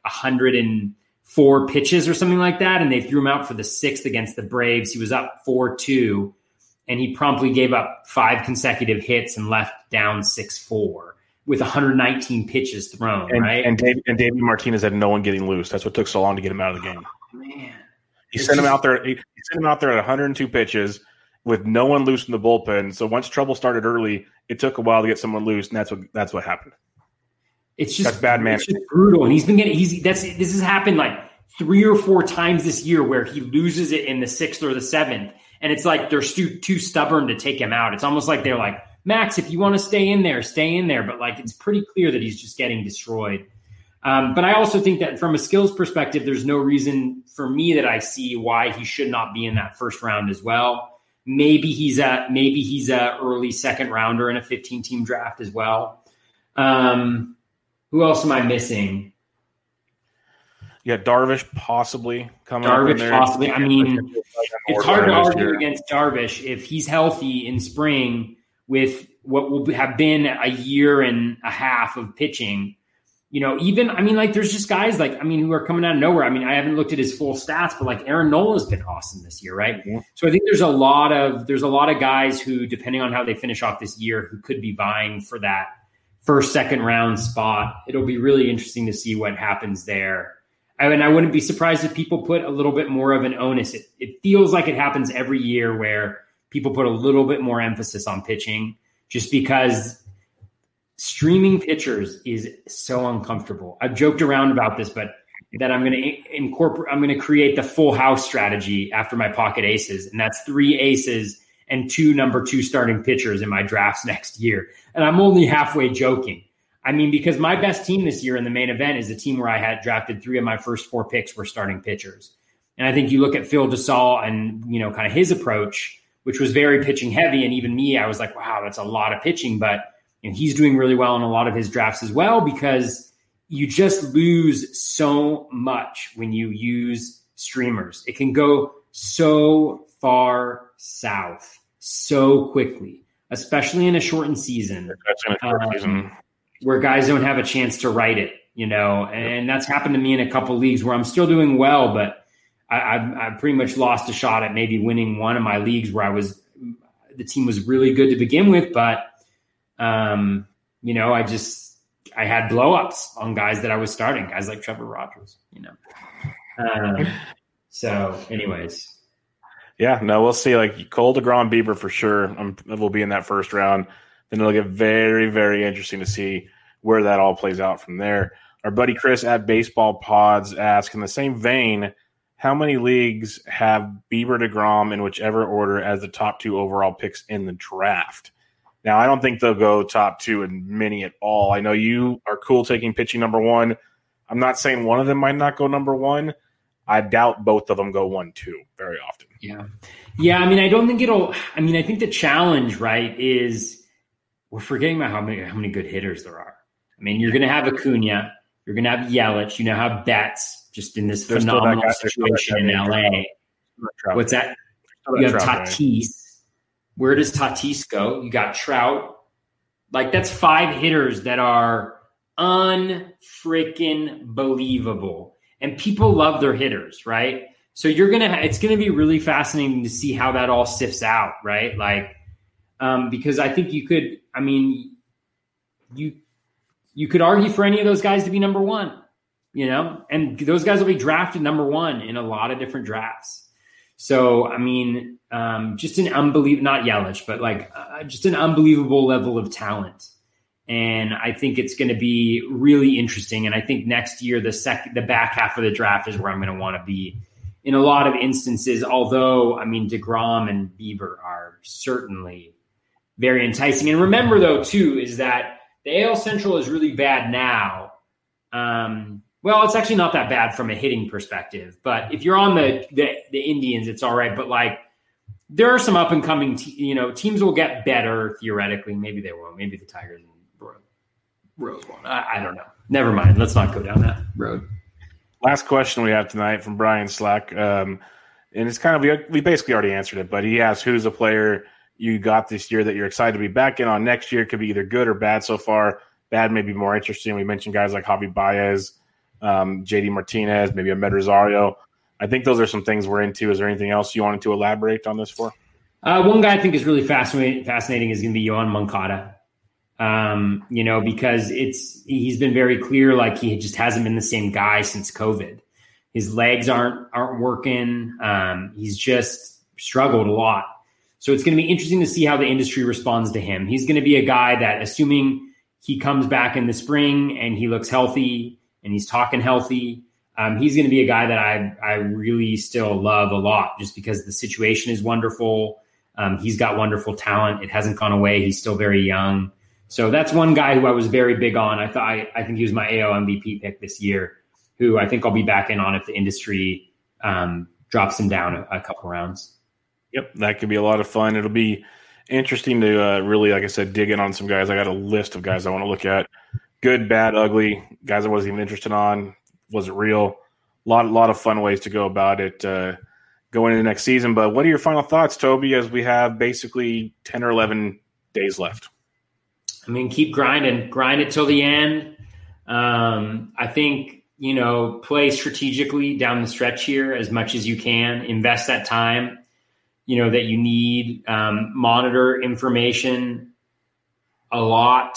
104 pitches or something like that, and they threw him out for the 6th against the Braves. He was up 4-2, and he promptly gave up 5 consecutive hits and left down 6-4. With 119 pitches thrown, right? And David Martinez had no one getting loose. That's what took so long to get him out of the game. Oh, man, he sent him out there. He sent him out there at 102 pitches with no one loose in the bullpen. So once trouble started early, it took a while to get someone loose, and that's what happened. It's just that's bad management. It's just brutal, and he's been getting. This has happened like 3 or 4 times this year where he loses it in the 6th or the 7th, and it's like they're too stubborn to take him out. It's almost like they're like, Max, if you want to stay in there, stay in there. But like, it's pretty clear that he's just getting destroyed. But I also think that from a skills perspective, there's no reason for me that I see why he should not be in that first round as well. Maybe he's a early second rounder in a 15-team draft as well. Who else am I missing? Yeah, Darvish possibly coming up in there. Possibly. I mean, it's hard to argue against Darvish if he's healthy in spring with what will have been a year and a half of pitching. There's just guys who are coming out of nowhere. I mean, I haven't looked at his full stats, but like Aaron Nola's been awesome this year, right? Yeah. So I think there's a lot of guys who, depending on how they finish off this year, who could be vying for that first, second round spot. It'll be really interesting to see what happens there. I wouldn't be surprised if people put a little bit more of an onus. It feels like it happens every year where people put a little bit more emphasis on pitching just because streaming pitchers is so uncomfortable. I've joked around about this, but that I'm going to create the full house strategy after my pocket aces. And that's 3 aces and 2 number 2 starting pitchers in my drafts next year. And I'm only halfway joking. I mean, because my best team this year in the main event is a team where I had drafted 3 of my first 4 picks were starting pitchers. And I think you look at Phil Dussault and, kind of his approach, which was very pitching heavy. And even me, I was like, wow, that's a lot of pitching. But he's doing really well in a lot of his drafts as well, because you just lose so much when you use streamers. It can go so far south so quickly, especially in a shortened season, where guys don't have a chance to write it, and that's happened to me in a couple leagues where I'm still doing well, but I pretty much lost a shot at maybe winning one of my leagues where the team was really good to begin with, but I had blow-ups on guys that I was starting, guys like Trevor Rogers, So anyways. Yeah, no, we'll see. Like Cole, DeGrom, Bieber for sure will be in that first round. Then it'll get very, very interesting to see where that all plays out from there. Our buddy Chris at Baseball Pods asks, in the same vein, how many leagues have Bieber, DeGrom in whichever order as the top 2 overall picks in the draft? Now, I don't think they'll go top 2 in many at all. I know you are cool taking pitching number 1. I'm not saying one of them might not go number 1. I doubt both of them go 1-2 very often. Yeah. I mean, I think the challenge, right, is we're forgetting about how many good hitters there are. I mean, you're going to have Acuna, you're going to have Yelich, have Betts just in this phenomenal situation in LA. What's that? You have Tatis. Where does Tatis go? You got Trout. Like, that's 5 hitters that are unfreaking believable. And people love their hitters, right? So it's going to be really fascinating to see how that all sifts out, right? Like, because I think you could argue for any of those guys to be number 1, and those guys will be drafted number 1 in a lot of different drafts. So, I mean, just an not Yelich, but just an unbelievable level of talent. And I think it's going to be really interesting. And I think next year, the back half of the draft is where I'm going to want to be in a lot of instances. Although, I mean, DeGrom and Bieber are certainly very enticing. And remember, though, too, is that the AL Central is really bad now. Well, it's actually not that bad from a hitting perspective. But if you're on the Indians, it's all right. But there are some up and coming, teams will get better theoretically. Maybe they won't. Maybe the Tigers and Rose won't. I don't know. Never mind. Let's not go down that road. Last question we have tonight from Brian Slack. And it's kind of, we basically already answered it, but he asked, who's a player you got this year that you're excited to be back in on next year? Could be either good or bad so far. Bad may be more interesting. We mentioned guys like Javi Baez, JD Martinez, maybe Ahmed Rosario. I think those are some things we're into. Is there anything else you wanted to elaborate on this for? One guy I think is really fascinating is going to be Yohan Moncada. Because he's been very clear, like he just hasn't been the same guy since COVID. His legs aren't working. He's just struggled a lot. So it's going to be interesting to see how the industry responds to him. He's going to be a guy that, assuming he comes back in the spring and he looks healthy and he's talking healthy, he's going to be a guy that I really still love a lot, just because the situation is wonderful. He's got wonderful talent. It hasn't gone away. He's still very young. So that's one guy who I was very big on. I think he was my AL MVP pick this year, who I think I'll be back in on if the industry drops him down a couple rounds. Yep, that could be a lot of fun. It'll be interesting to really, like I said, dig in on some guys. I got a list of guys I want to look at. Good, bad, ugly, guys I wasn't even interested on. Was it real? A lot of fun ways to go about it going into next season. But what are your final thoughts, Toby, as we have basically 10 or 11 days left? I mean, keep grinding. Grind it till the end. I think, play strategically down the stretch here as much as you can. Invest that time, that you need. Monitor information a lot.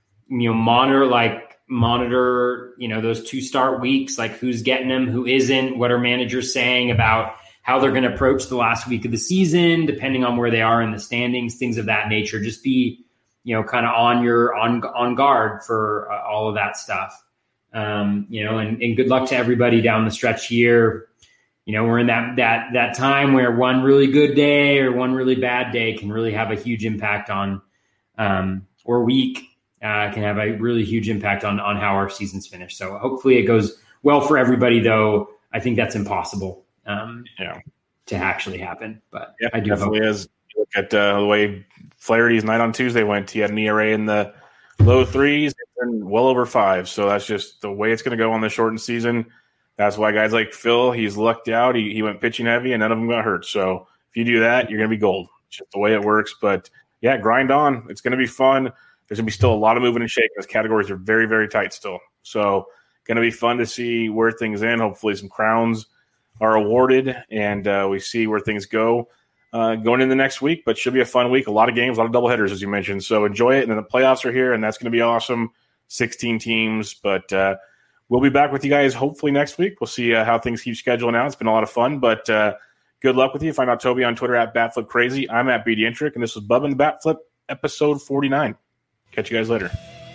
Monitor, those 2 start weeks, like who's getting them, who isn't, what are managers saying about how they're going to approach the last week of the season, depending on where they are in the standings, things of that nature. Just be kind of on guard for all of that stuff. And good luck to everybody down the stretch here. We're in that time where one really good day or one really bad day can really have a huge impact on, or week can have a really huge impact on how our season's finished. So hopefully it goes well for everybody, though. I think that's impossible to actually happen, but I do definitely hope. Is. Look at the way Flaherty's night on Tuesday went. He had an ERA in the low 3s and well over 5. So that's just the way it's going to go on the shortened season. That's why guys like Phil, he's lucked out. He went pitching heavy and none of them got hurt. So if you do that, you're going to be gold. It's just the way it works. But yeah, grind on. It's going to be fun. There's going to be still a lot of moving and shaking. Those categories are very, very tight still. So going to be fun to see where things end. Hopefully some crowns are awarded and we see where things go going into the next week. But should be a fun week. A lot of games, a lot of doubleheaders, as you mentioned. So enjoy it. And then the playoffs are here, and that's going to be awesome. 16 teams. But we'll be back with you guys hopefully next week. We'll see how things keep scheduling out. It's been a lot of fun. But good luck with you. Find out Toby on Twitter at BatFlipCrazy. I'm at BDentric, and this was Bubba and the Bat Flip, episode 49. Catch you guys later.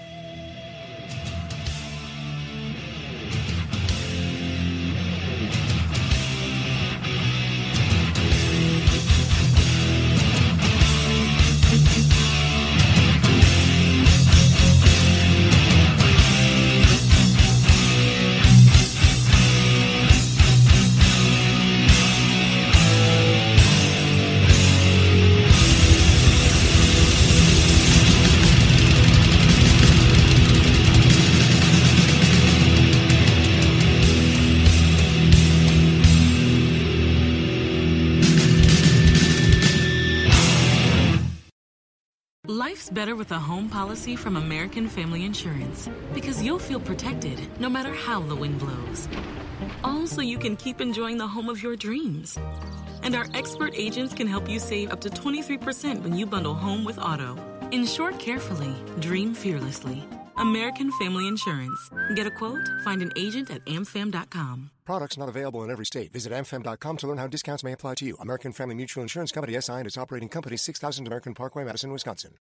Life's better with a home policy from American Family Insurance because you'll feel protected no matter how the wind blows. All so you can keep enjoying the home of your dreams. And our expert agents can help you save up to 23% when you bundle home with auto. Insure carefully, dream fearlessly. American Family Insurance. Get a quote? Find an agent at amfam.com. Products not available in every state. Visit amfam.com to learn how discounts may apply to you. American Family Mutual Insurance Company, SI, and its operating company, 6000 American Parkway, Madison, Wisconsin.